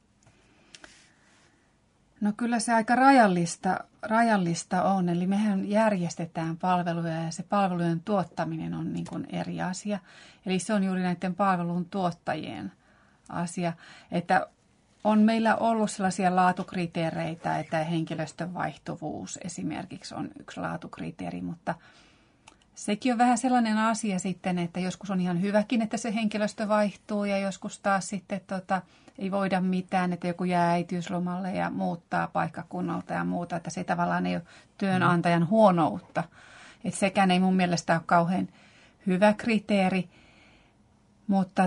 No kyllä se aika rajallista on, eli mehän järjestetään palveluja ja se palvelujen tuottaminen on niin kuin eri asia. Eli se on juuri näiden palvelun tuottajien asia, että on meillä ollut sellaisia laatukriteereitä, että henkilöstön vaihtuvuus esimerkiksi on yksi laatukriteeri, mutta sekin on vähän sellainen asia sitten, että joskus on ihan hyväkin, että se henkilöstö vaihtuu ja joskus taas sitten ei voida mitään, että joku jää äitiyslomalle ja muuttaa paikkakunnalta ja muuta, että se tavallaan ei ole työnantajan huonoutta. Että sekään ei mun mielestä ole kauhean hyvä kriteeri, mutta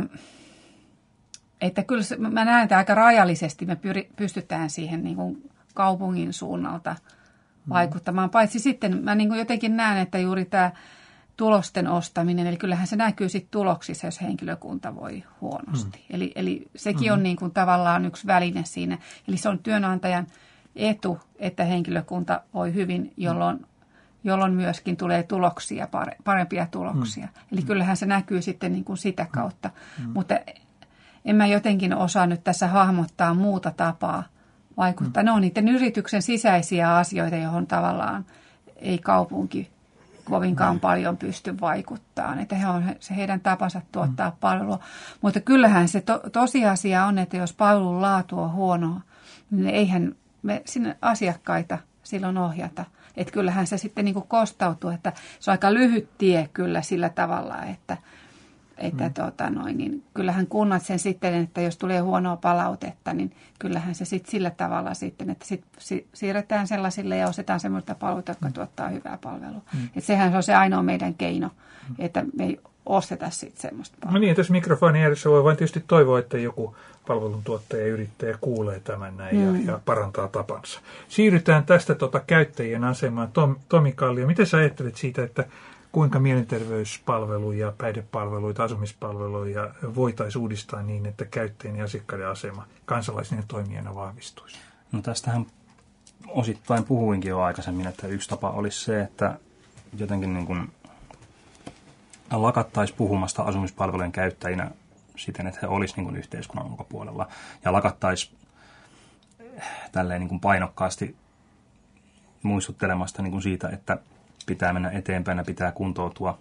että kyllä mä näen, että aika rajallisesti me pystytään siihen niin kuin kaupungin suunnalta vaikuttamaan. Paitsi sitten mä niin kuin jotenkin näen, että juuri tämä tulosten ostaminen, eli kyllähän se näkyy sitten tuloksissa, jos henkilökunta voi huonosti. Eli sekin on niin kuin tavallaan yksi väline siinä. Eli se on työnantajan etu, että henkilökunta voi hyvin, jolloin myöskin tulee tuloksia, parempia tuloksia. Eli kyllähän se näkyy sitten niin kuin sitä kautta. Mutta en mä jotenkin osaa nyt tässä hahmottaa muuta tapaa vaikuttaa. Ne on niiden yrityksen sisäisiä asioita, johon tavallaan ei kaupunki kovinkaan paljon pysty vaikuttamaan. Että se heidän tapansa tuottaa palvelua. Mutta kyllähän se tosiasia on, että jos palvelun laatu on huonoa, niin eihän me sinne asiakkaita silloin ohjata. Että kyllähän se sitten niin kuin kostautuu, että se on aika lyhyt tie kyllä sillä tavalla, että niin kyllähän kunnat sen sitten, että jos tulee huonoa palautetta, niin kyllähän se sitten sillä tavalla sitten, että siirretään sellaisille ja ostetaan semmoista palveluita, jotka tuottaa hyvää palvelua. Että sehän on se ainoa meidän keino, että me ei osteta sitten semmoista palvelua. No niin, että jos mikrofonin ääressä voi vain tietysti toivoa, että joku palveluntuottaja ja yrittäjä kuulee tämän näin ja parantaa tapansa. Siirrytään tästä käyttäjien asemaan. Tomi Kallio, miten sä ajattelet siitä, että kuinka mielenterveyspalveluja, päihdepalveluita, asumispalveluja voitaisiin uudistaa niin, että käyttäjien ja asiakkaiden asema kansalaisen ja toimijana vahvistuisi? No tästähän osittain puhuinkin jo aikaisemmin, että yksi tapa olisi se, että jotenkin niin kuin lakattaisi puhumasta asumispalvelujen käyttäjinä siten, että he olisivat niin kuin yhteiskunnan ulkopuolella ja lakattaisi tälleen niin kuin painokkaasti muistuttelemasta niin kuin siitä, että pitää mennä eteenpäin ja pitää kuntoutua.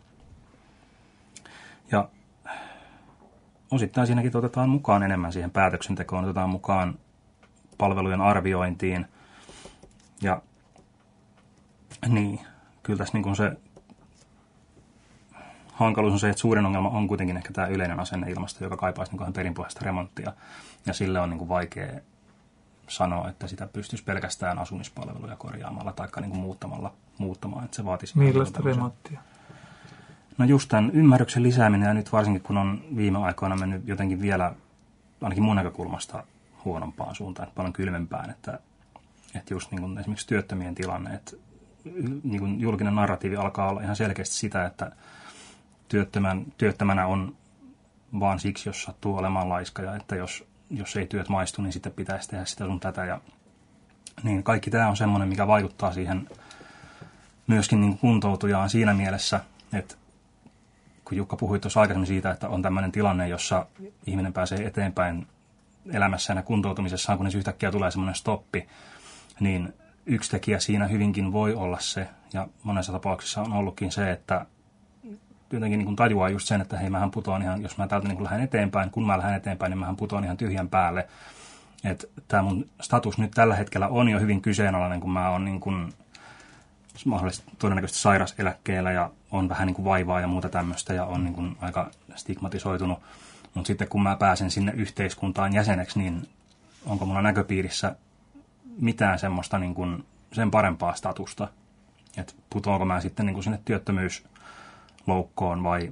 Ja osittain siinäkin otetaan mukaan enemmän siihen päätöksentekoon, otetaan mukaan palvelujen arviointiin. Ja niin, kyllä tässä niin kuin se hankaluus on se, että suurin ongelma on kuitenkin ehkä tämä yleinen asenneilmasto, joka kaipaisi niin perinpohjaista remonttia. Ja sille on niin kuin vaikea sanoa, että sitä pystyisi pelkästään asumispalveluja korjaamalla tai niin kuin muuttamaan, että se vaatisi... Millaista remonttia? No just tämän ymmärryksen lisääminen, ja nyt varsinkin kun on viime aikoina mennyt jotenkin vielä, ainakin mun näkökulmasta, huonompaan suuntaan, että paljon kylmempään, että just niin kuin esimerkiksi työttömien tilanne, että niin kuin julkinen narratiivi alkaa olla ihan selkeästi sitä, että työttömänä on vaan siksi, jos sattuu olemaan laiska, ja että jos ei työt maistu, niin sitten pitäisi tehdä sitä sun tätä. Ja, niin kaikki tämä on semmoinen, mikä vaikuttaa siihen myöskin niin kuntoutujaan siinä mielessä, että kun Jukka puhui tuossa aikaisemmin siitä, että on tämmöinen tilanne, jossa ihminen pääsee eteenpäin elämässään ja kuntoutumisessaan, kun yhtäkkiä tulee semmoinen stoppi, niin yksi tekijä siinä hyvinkin voi olla se, ja monessa tapauksessa on ollutkin se, että jotenkin niin kuin tajuaa just sen, että hei, mähän putoan ihan, jos mä täältä niin kuin lähden eteenpäin, kun mä lähden eteenpäin, niin mähän putoan ihan tyhjän päälle. Että tämä mun status nyt tällä hetkellä on jo hyvin kyseenalainen, kun mä oon niin kuin mahdollisesti todennäköisesti sairaseläkkeellä ja on vähän niin kuin vaivaa ja muuta tämmöistä ja on niin kuin aika stigmatisoitunut. Mutta sitten kun mä pääsen sinne yhteiskuntaan jäseneksi, niin onko mulla näköpiirissä mitään semmoista niin kuin sen parempaa statusta? Että putoanko mä sitten niin kuin sinne työttömyysloukkoon vai...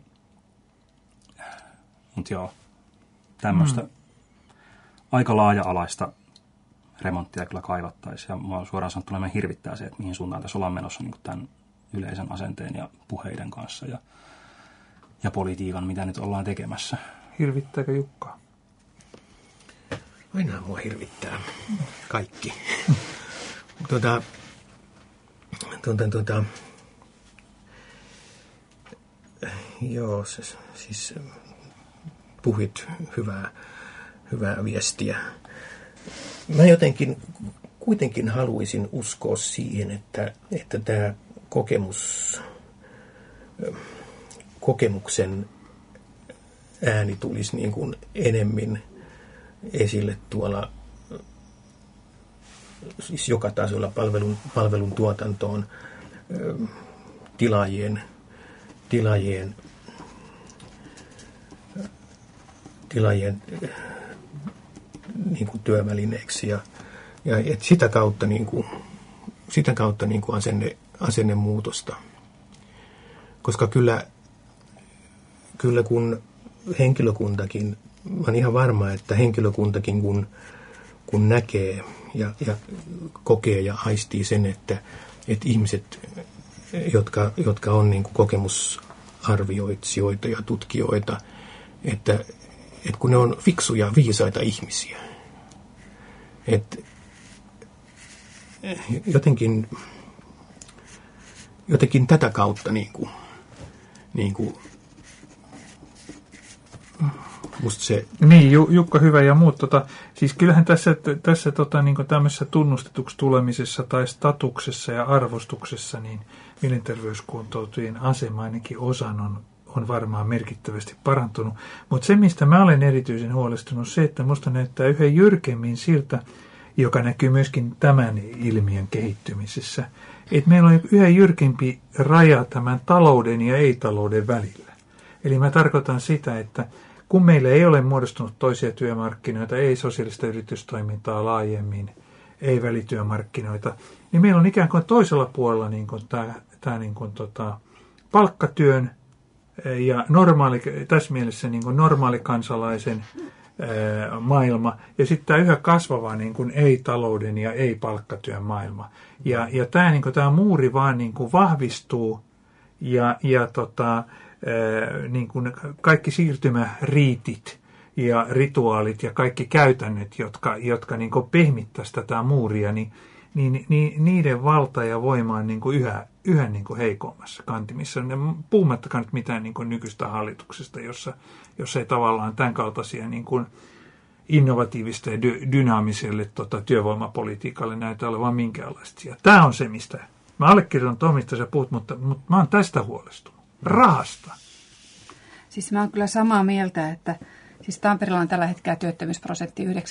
Mutta joo, tämmöistä aika laaja-alaista remonttia kyllä kaivattaisiin. Ja mua suoraan sanottuna hirvittää se, että mihin suuntaan tässä ollaan menossa niin kuin tämän yleisen asenteen ja puheiden kanssa ja politiikan, mitä nyt ollaan tekemässä. Hirvittääkö Jukkaa? Aina mua hirvittää kaikki. Joo, siis puhuit hyvää viestiä. Mä jotenkin kuitenkin haluaisin uskoa siihen, että tämä kokemuksen ääni tulisi niin kuin enemmän esille tuolla siis joka tasolla palvelun tuotantoon, tilaajien niin kuin työvälineeksi ja et sitä kautta asennemuutosta. Koska kyllä kun henkilökuntakin, mä olen ihan varma, että henkilökuntakin kun näkee ja kokee ja aistii sen, että ihmiset, jotka on niin kuin kokemusarvioitsijoita ja tutkijoita, että kun ne on fiksuja, viisaita ihmisiä. Että jotenkin tätä kautta niin kuin musta se... Niin, Jukka, hyvä ja muut. Siis kyllähän tässä niin tämmöisessä tunnustetuksi tulemisessa tai statuksessa ja arvostuksessa, niin mielenterveyskuntoutujien asema ainakin osan on varmaan merkittävästi parantunut. Mutta se, mistä mä olen erityisen huolestunut, se, että musta näyttää yhä jyrkemmin siltä, joka näkyy myöskin tämän ilmiön kehittymisessä, että meillä on yhä jyrkempi raja tämän talouden ja ei-talouden välillä. Eli mä tarkoitan sitä, että kun meillä ei ole muodostunut toisia työmarkkinoita, ei sosiaalista yritystoimintaa laajemmin, ei välityömarkkinoita, niin meillä on ikään kuin toisella puolella niin kuin tämä niin kuin palkkatyön ja tässä mielessä niin kuin normaalikansalaisen maailma ja sitten tämä yhä kasvava niin kuin ei-talouden ja ei-palkkatyön maailma. Ja tämä, niin kuin, tämä muuri vaan niin kuin vahvistuu ja niin kuin kaikki siirtymäriitit ja rituaalit ja kaikki käytännöt, jotka niin kuin pehmittäisi tätä muuria, niin niiden valta ja voima on niin kuin yhä niin kuin heikommassa kantimissa. Puhumattakaan nyt mitään niin kuin nykyistä hallituksesta, jossa ei tavallaan tämän kaltaisia niin kuin innovatiivista ja dynaamiselle työvoimapolitiikalle näytä olevan minkäänlaista. Tämä on se, mistä mä allekirjoitan tuo, mistä sä puhut, mutta mä oon tästä huolestunut. Rahasta. Siis mä oon kyllä samaa mieltä, että siis Tampereella on tällä hetkellä työttömyysprosentti 19,3.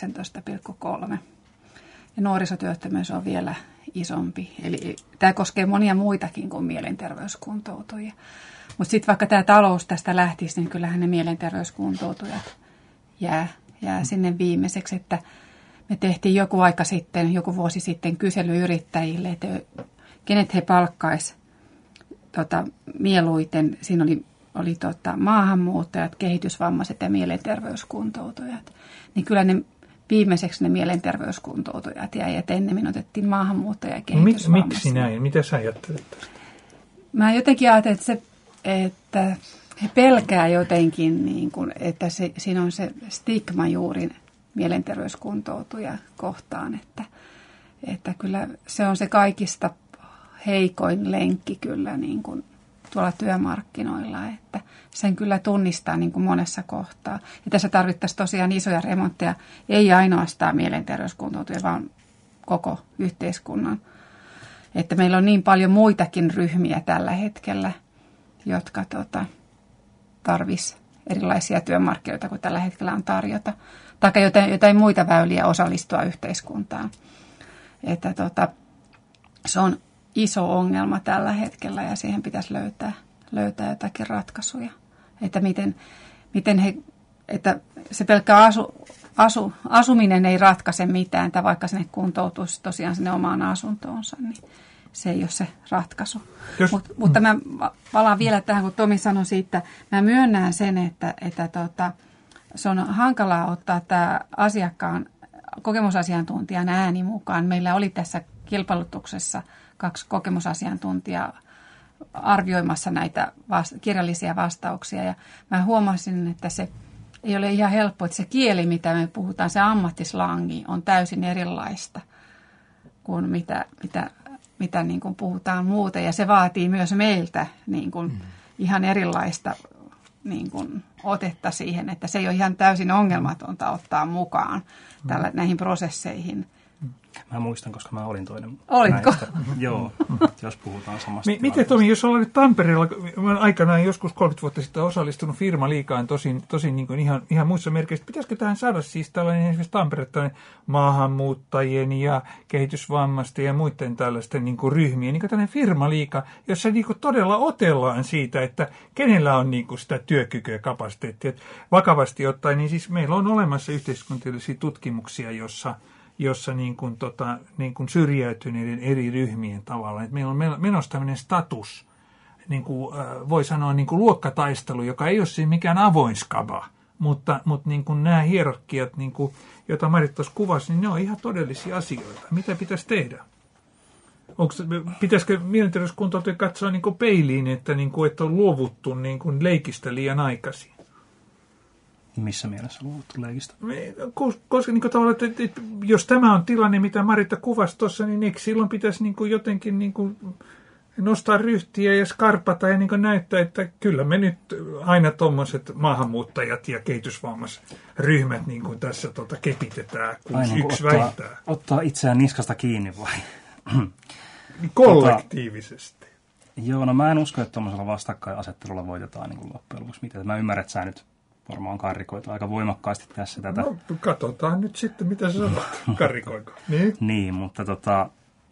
Ja nuorisotyöttömyys on vielä isompi. Eli tämä koskee monia muitakin kuin mielenterveyskuntoutujia. Mutta sitten vaikka tämä talous tästä lähtisi, niin kyllähän ne mielenterveyskuntoutujat jää sinne viimeiseksi. Että me tehtiin joku vuosi sitten kysely yrittäjille, että kenet he palkkaisi mieluiten. Siinä oli maahanmuuttajat, kehitysvammaiset ja mielenterveyskuntoutujat. Niin kyllä ne viimeiseksi ne mielenterveyskuntoutujat jäi, että ennemmin otettiin maahanmuuttajia ja kehitysvammaisia. Miksi näin? Mitä sä ajattelet? Mä jotenkin ajattelen, että he pelkää jotenkin, niin kuin, että siinä on se stigma juuri mielenterveyskuntoutuja kohtaan, että kyllä se on se kaikista heikoin lenkki kyllä niin kuin tuolla työmarkkinoilla, että sen kyllä tunnistaa niin kuin monessa kohtaa. Ja tässä tarvittaisiin tosiaan isoja remontteja, ei ainoastaan mielenterveyskuntoutuja, vaan koko yhteiskunnan. Että meillä on niin paljon muitakin ryhmiä tällä hetkellä, jotka tarvitsisi erilaisia työmarkkinoita kuin tällä hetkellä on tarjota. Tai jotain muita väyliä osallistua yhteiskuntaan. Että se on iso ongelma tällä hetkellä ja siihen pitäisi löytää jotakin ratkaisuja. Että että se pelkkä asuminen ei ratkaise mitään, tai vaikka sinne kuntoutuisi tosiaan sinne omaan asuntoonsa, niin se ei ole se ratkaisu. Mutta mä palaan vielä tähän, kun Tomi sanoi siitä, mä myönnän sen, että se on hankalaa ottaa tämä asiakkaan kokemusasiantuntijan ääni mukaan. Meillä oli tässä kilpailutuksessa 2 kokemusasiantuntijaa arvioimassa näitä kirjallisia vastauksia. Ja mä huomasin, että se ei ole ihan helppo, että se kieli, mitä me puhutaan, se ammattislangi on täysin erilaista kuin mitä niin kuin puhutaan muuten. Ja se vaatii myös meiltä niin kuin ihan erilaista niin kuin otetta siihen, että se ei ole ihan täysin ongelmatonta ottaa mukaan näihin prosesseihin. Mä muistan, koska mä olin toinen. Olitko? Näistä. Joo, jos puhutaan samasta. Miten Tomi, jos olet Tampereella, mä olen aikanaan joskus 30 vuotta sitten osallistunut Firmaliigaan tosin niin kuin ihan muissa merkeissä. Pitäisikö tähän saada siis tällainen esimerkiksi Tampereen maahanmuuttajien ja kehitysvammaisten ja muiden tällaisten niin kuin ryhmien, niin kuin tällainen Firmaliiga, jossa niin kuin todella otellaan siitä, että kenellä on niin kuin sitä työkykyä ja kapasiteettia. Vakavasti ottaen, niin siis meillä on olemassa yhteiskunnallisia tutkimuksia, jossa niin kuin syrjäytyneiden eri ryhmien tavalla. Että meillä on menossa tämmöinen status, niin kuin, voi sanoa niin kuin luokkataistelu, joka ei ole siis mikään avoin skaba, mutta niin kuin nämä hierarkiat, niin kuin, joita Marit tuossa kuvasi, niin ne on ihan todellisia asioita. Mitä pitäisi tehdä? Pitäisikö mielenterveyskuntoutuja katsoa niin kuin peiliin, että on luovuttu niin kuin leikistä liian aikaisin? Missä mielessä luovuttu leikistä? Koska niin tavallaan, että jos tämä on tilanne, mitä Marita kuvasi tuossa, niin eikö silloin pitäisi niin jotenkin niin nostaa ryhtiä ja skarpata ja niin näyttää, että kyllä me nyt aina tuommoiset maahanmuuttajat ja kehitysvammaiset ryhmät niin tässä kepitetään, kun yksi väittää. Ottaa itseään niskasta kiinni vai? Kollektiivisesti. Joo, no mä en usko, että tuommoisella vastakkainasettelulla voitetaan niin loppujen lopuksi mitään. Mä ymmärrän, että sä nyt varmaan karrikoit aika voimakkaasti tässä tätä. No, katsotaan nyt sitten, mitä sä sanot. Karrikoiko? Niin, mutta että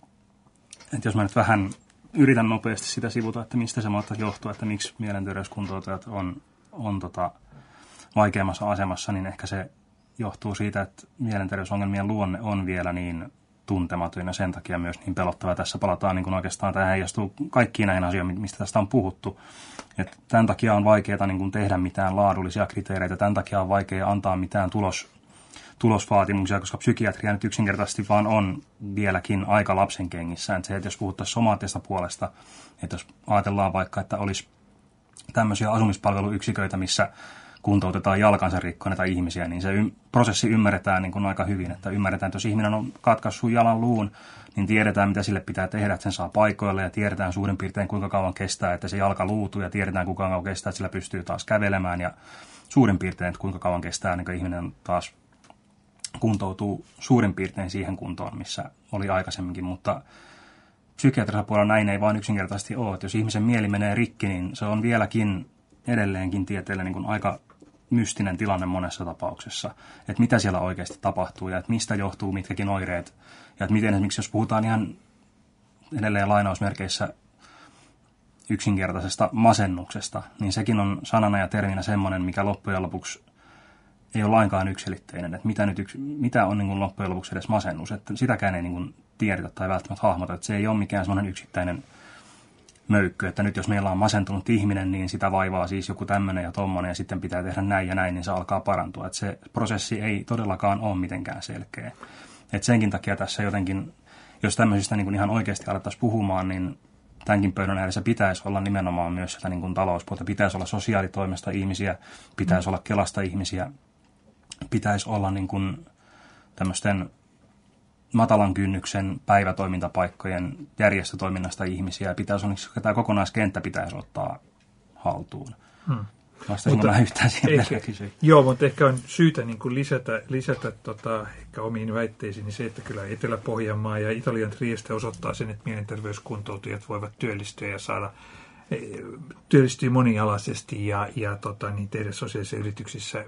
jos mä nyt vähän yritän nopeasti sitä sivuta, että mistä se mahtaa johtua, että miksi mielenterveyskuntoutujat on vaikeammassa asemassa, niin ehkä se johtuu siitä, että mielenterveysongelmien luonne on vielä niin tuntematon ja sen takia myös niin pelottava. Tässä palataan niin kuin oikeastaan, tämä heijastuu kaikkiin näihin asioihin, mistä tästä on puhuttu. Et tämän takia on vaikeaa niin kuin tehdä mitään laadullisia kriteereitä, tämän takia on vaikea antaa mitään tulosvaatimuksia, koska psykiatria nyt yksinkertaisesti vaan on vieläkin aika lapsen kengissä. Että jos puhuttaisiin somaattisesta puolesta, että jos ajatellaan vaikka, että olisi tämmöisiä asumispalveluyksiköitä, missä kuntoutetaan jalkansa rikkoneita ihmisiä, niin se prosessi ymmärretään niin kuin aika hyvin. Että ymmärretään, että jos ihminen on katkaissut jalan luun, niin tiedetään, mitä sille pitää tehdä, että sen saa paikoille, ja tiedetään suurin piirtein, kuinka kauan kestää, että se jalka luutuu, ja tiedetään, kuinka kauan kestää, että sillä pystyy taas kävelemään, ja suurin piirtein, että kuinka kauan kestää, niin kuin ihminen taas kuntoutuu suurin piirtein siihen kuntoon, missä oli aikaisemminkin, mutta psykiatrisella puolella näin ei vaan yksinkertaisesti ole. Että jos ihmisen mieli menee rikki, niin se on vieläkin edelleenkin tieteelle niin kuin aika mystinen tilanne monessa tapauksessa, että mitä siellä oikeasti tapahtuu ja että mistä johtuu mitkäkin oireet ja että miten esimerkiksi jos puhutaan ihan edelleen lainausmerkeissä yksinkertaisesta masennuksesta, niin sekin on sanana ja terminä semmoinen, mikä loppujen lopuksi ei ole lainkaan yksiselitteinen, että mitä on niin kuin loppujen lopuksi edes masennus, että sitäkään ei niin kuin tiedetä tai välttämättä hahmota, että se ei ole mikään semmoinen yksittäinen möykky, että nyt jos meillä on masentunut ihminen, niin sitä vaivaa siis joku tämmöinen ja tommonen ja sitten pitää tehdä näin ja näin, niin se alkaa parantua. Että se prosessi ei todellakaan ole mitenkään selkeä. Että senkin takia tässä jotenkin, jos tämmöisistä niin kuin ihan oikeasti alettaisiin puhumaan, niin tämänkin pöydän ääressä pitäisi olla nimenomaan myös sitä niin kuin talouspuolta. Pitäisi olla sosiaalitoimesta ihmisiä, pitäisi olla Kelasta ihmisiä, pitäisi olla niin kuin tämmöisten matalan kynnyksen päivätoimintapaikkojen järjestötoiminnasta ihmisiä. Pitäisi olla, tämä kokonaiskenttä pitäisi ottaa haltuun. Vastasinko mä yhtään siihen kysyyn? Joo, mutta ehkä on syytä niin kuin lisätä ehkä omiin väitteisiin niin se, että kyllä Etelä-Pohjanmaa ja Italian Trieste osoittaa sen, että mielenterveyskuntoutujat voivat työllistyä ja työllistyä monialaisesti ja niin tehdä sosiaalisissa yrityksissä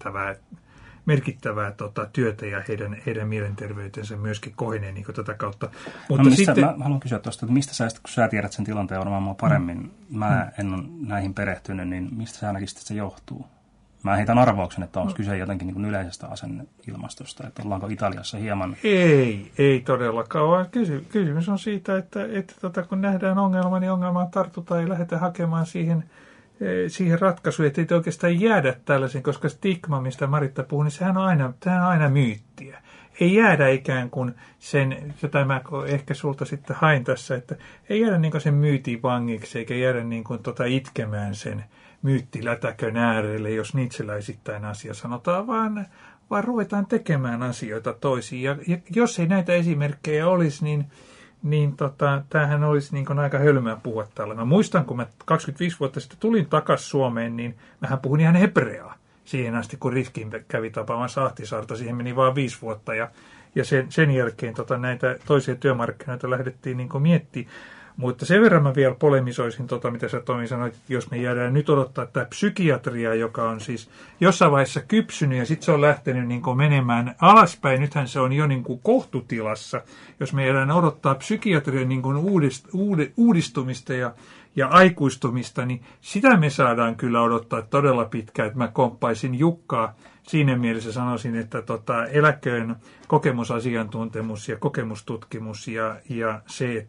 merkittävää työtä ja heidän mielenterveytensä myöskin kohenee niin tätä kautta. Mutta sitten, mä haluan kysyä tuosta, että mistä sä, kun sä tiedät sen tilanteen varmaan paremmin, mä en ole näihin perehtynyt, niin mistä sä näkisit, että se johtuu? Mä heitän arvauksen, että onko kyse jotenkin niin kuin yleisestä asenneilmastosta, että ollaanko Italiassa hieman... Ei todellakaan, vaan kysymys on siitä, että kun nähdään ongelma, niin ongelmaan tartutaan ja lähdetään hakemaan siihen ratkaisuun, että ei oikeastaan jäädä tällaisen, koska stigma, mistä Maritta puhui, niin sehän on aina myyttiä. Ei jäädä ikään kuin sen, jota mä ehkä sulta sitten hain tässä, että ei jäädä niin kuin sen myytin vangiksi, eikä jäädä niin kuin itkemään sen myyttilätäkön äärelle, jos niitseläisittäin asia sanotaan, vaan ruvetaan tekemään asioita toisiin. Ja jos ei näitä esimerkkejä olisi, niin tämähän olisi niin kuin aika hölmöä puhua tällä. Mä muistan, kun mä 25 vuotta sitten tulin takaisin Suomeen, niin mähän puhun ihan hebreaa siihen asti, kun Rifkin kävi tapaamassa Ahtisaarta. Siihen meni vaan 5 vuotta ja sen jälkeen näitä toisia työmarkkinoita lähdettiin niin kuin miettimään. Mutta sen verran mä vielä polemisoisin, mitä sä Tomi sanoit, että jos me jäädään nyt odottaa tämä psykiatria, joka on siis jossain vaiheessa kypsynyt ja sitten se on lähtenyt niin kuin menemään alaspäin, nythän se on jo niin kuin kohtutilassa, jos me jäädään odottaa psykiatrian niin kuin uudistumista ja aikuistumista, niin sitä me saadaan kyllä odottaa todella pitkään, että mä komppaisin Jukkaa. Siinä mielessä sanoisin, että eläköön kokemusasiantuntemus ja kokemustutkimus ja se,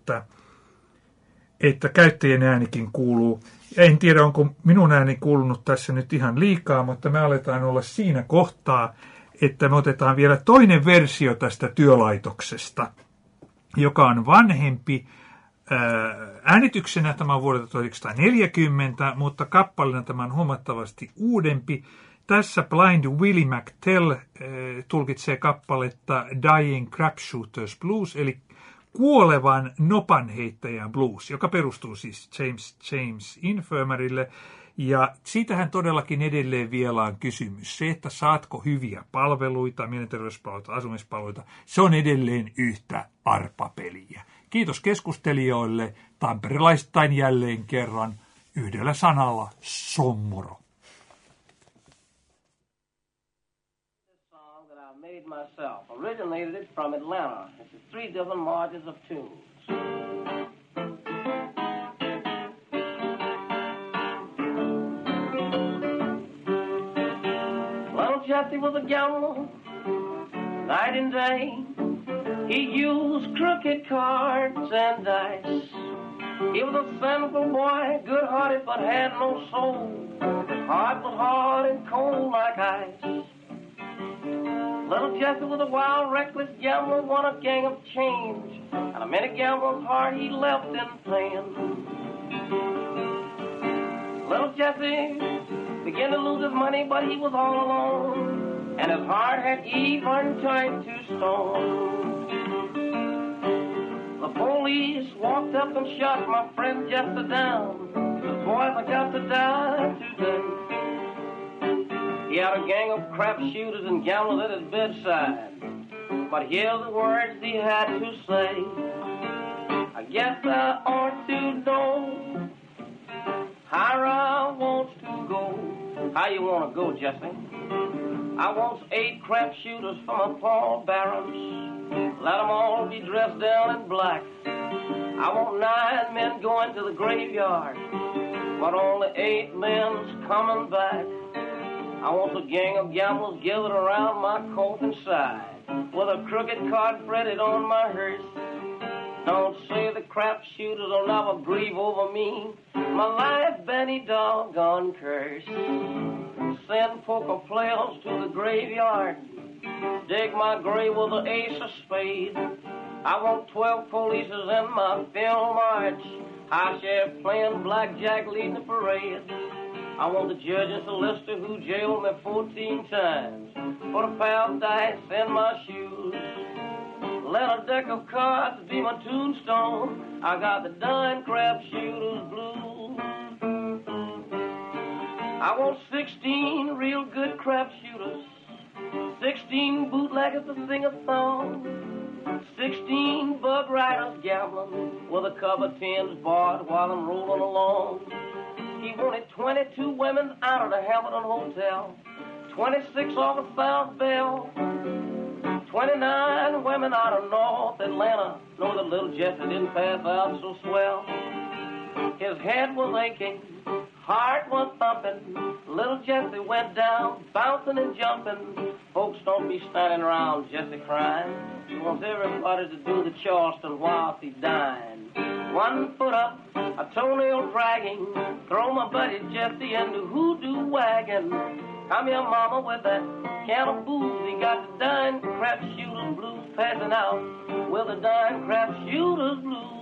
että käyttäjien äänikin kuuluu. En tiedä, onko minun ääni kuulunut tässä nyt ihan liikaa, mutta me aletaan olla siinä kohtaa, että me otetaan vielä toinen versio tästä työlaitoksesta, joka on vanhempi. Äänityksenä tämä on vuodelta 1940, mutta kappaleena tämä on huomattavasti uudempi. Tässä Blind Willie McTell tulkitsee kappaletta Dying Crapshooters Blues, eli kuolevan nopanheittäjän blues, joka perustuu siis James Infirmarylle. Ja siitähän todellakin edelleen vielä on kysymys. Se, että saatko hyviä palveluita, mielenterveyspalveluita, asumispalveluita, se on edelleen yhtä arpapeliä. Kiitos keskustelijoille. Tamperelaistain jälleen kerran yhdellä sanalla sommoro. Myself originated it from Atlanta. It's 3 different margins of tunes. Little Jesse was a gambler, night and day. He used crooked cards and dice. He was a sinful boy, good-hearted but had no soul. His heart was hard and cold like ice. Little Jesse was a wild, reckless gambler, won a gang of change, and a many gambler's heart he left in pain. Little Jesse began to lose his money, but he was all alone, and his heart had even turned to stone. The police walked up and shot my friend Jesse down. The boys are got to die today. He had a gang of crap shooters and gamblers at his bedside. But here's the words he had to say. I guess I ought to know how I want to go. How you want to go, Jesse? I want 8 crap shooters for my pallbearers. Let them all be dressed down in black. I want 9 men going to the graveyard, but only 8 men's coming back. I want a gang of gamblers gathered around my coffin side, with a crooked card printed on my hearse. Don't say the crap shooters will never grieve over me. My life Benny doggone curse. Send poker players to the graveyard. Dig my grave with an ace of spades. I want 12 polices in my funeral march. High sheriff playing blackjack leading the parade. I want the judge and solicitor who jailed me 14 times. Put a pair of dice in my shoes. Let a deck of cards be my tombstone. I got the dying crap shooters blues. I want 16 real good crap shooters. 16 bootleggers to sing a song. 16 bug riders gambling with a cover of tins barred while I'm rolling along. He wanted 22 women out of the Hamilton Hotel, 26 off of South Bell, 29 women out of North Atlanta. No, the little Jesse didn't pass out so swell. His head was aching, heart was thumping. Little Jesse went down, bouncing and jumping. Folks don't be standing around Jesse crying. He wants everybody to do the Charleston while he's dying. 1 foot up, a toenail dragging. Throw my buddy Jesse in the hoodoo wagon. I'm your mama with that can of booze. He got the dying crap shooters blues passing out with the dying crap shooters blues.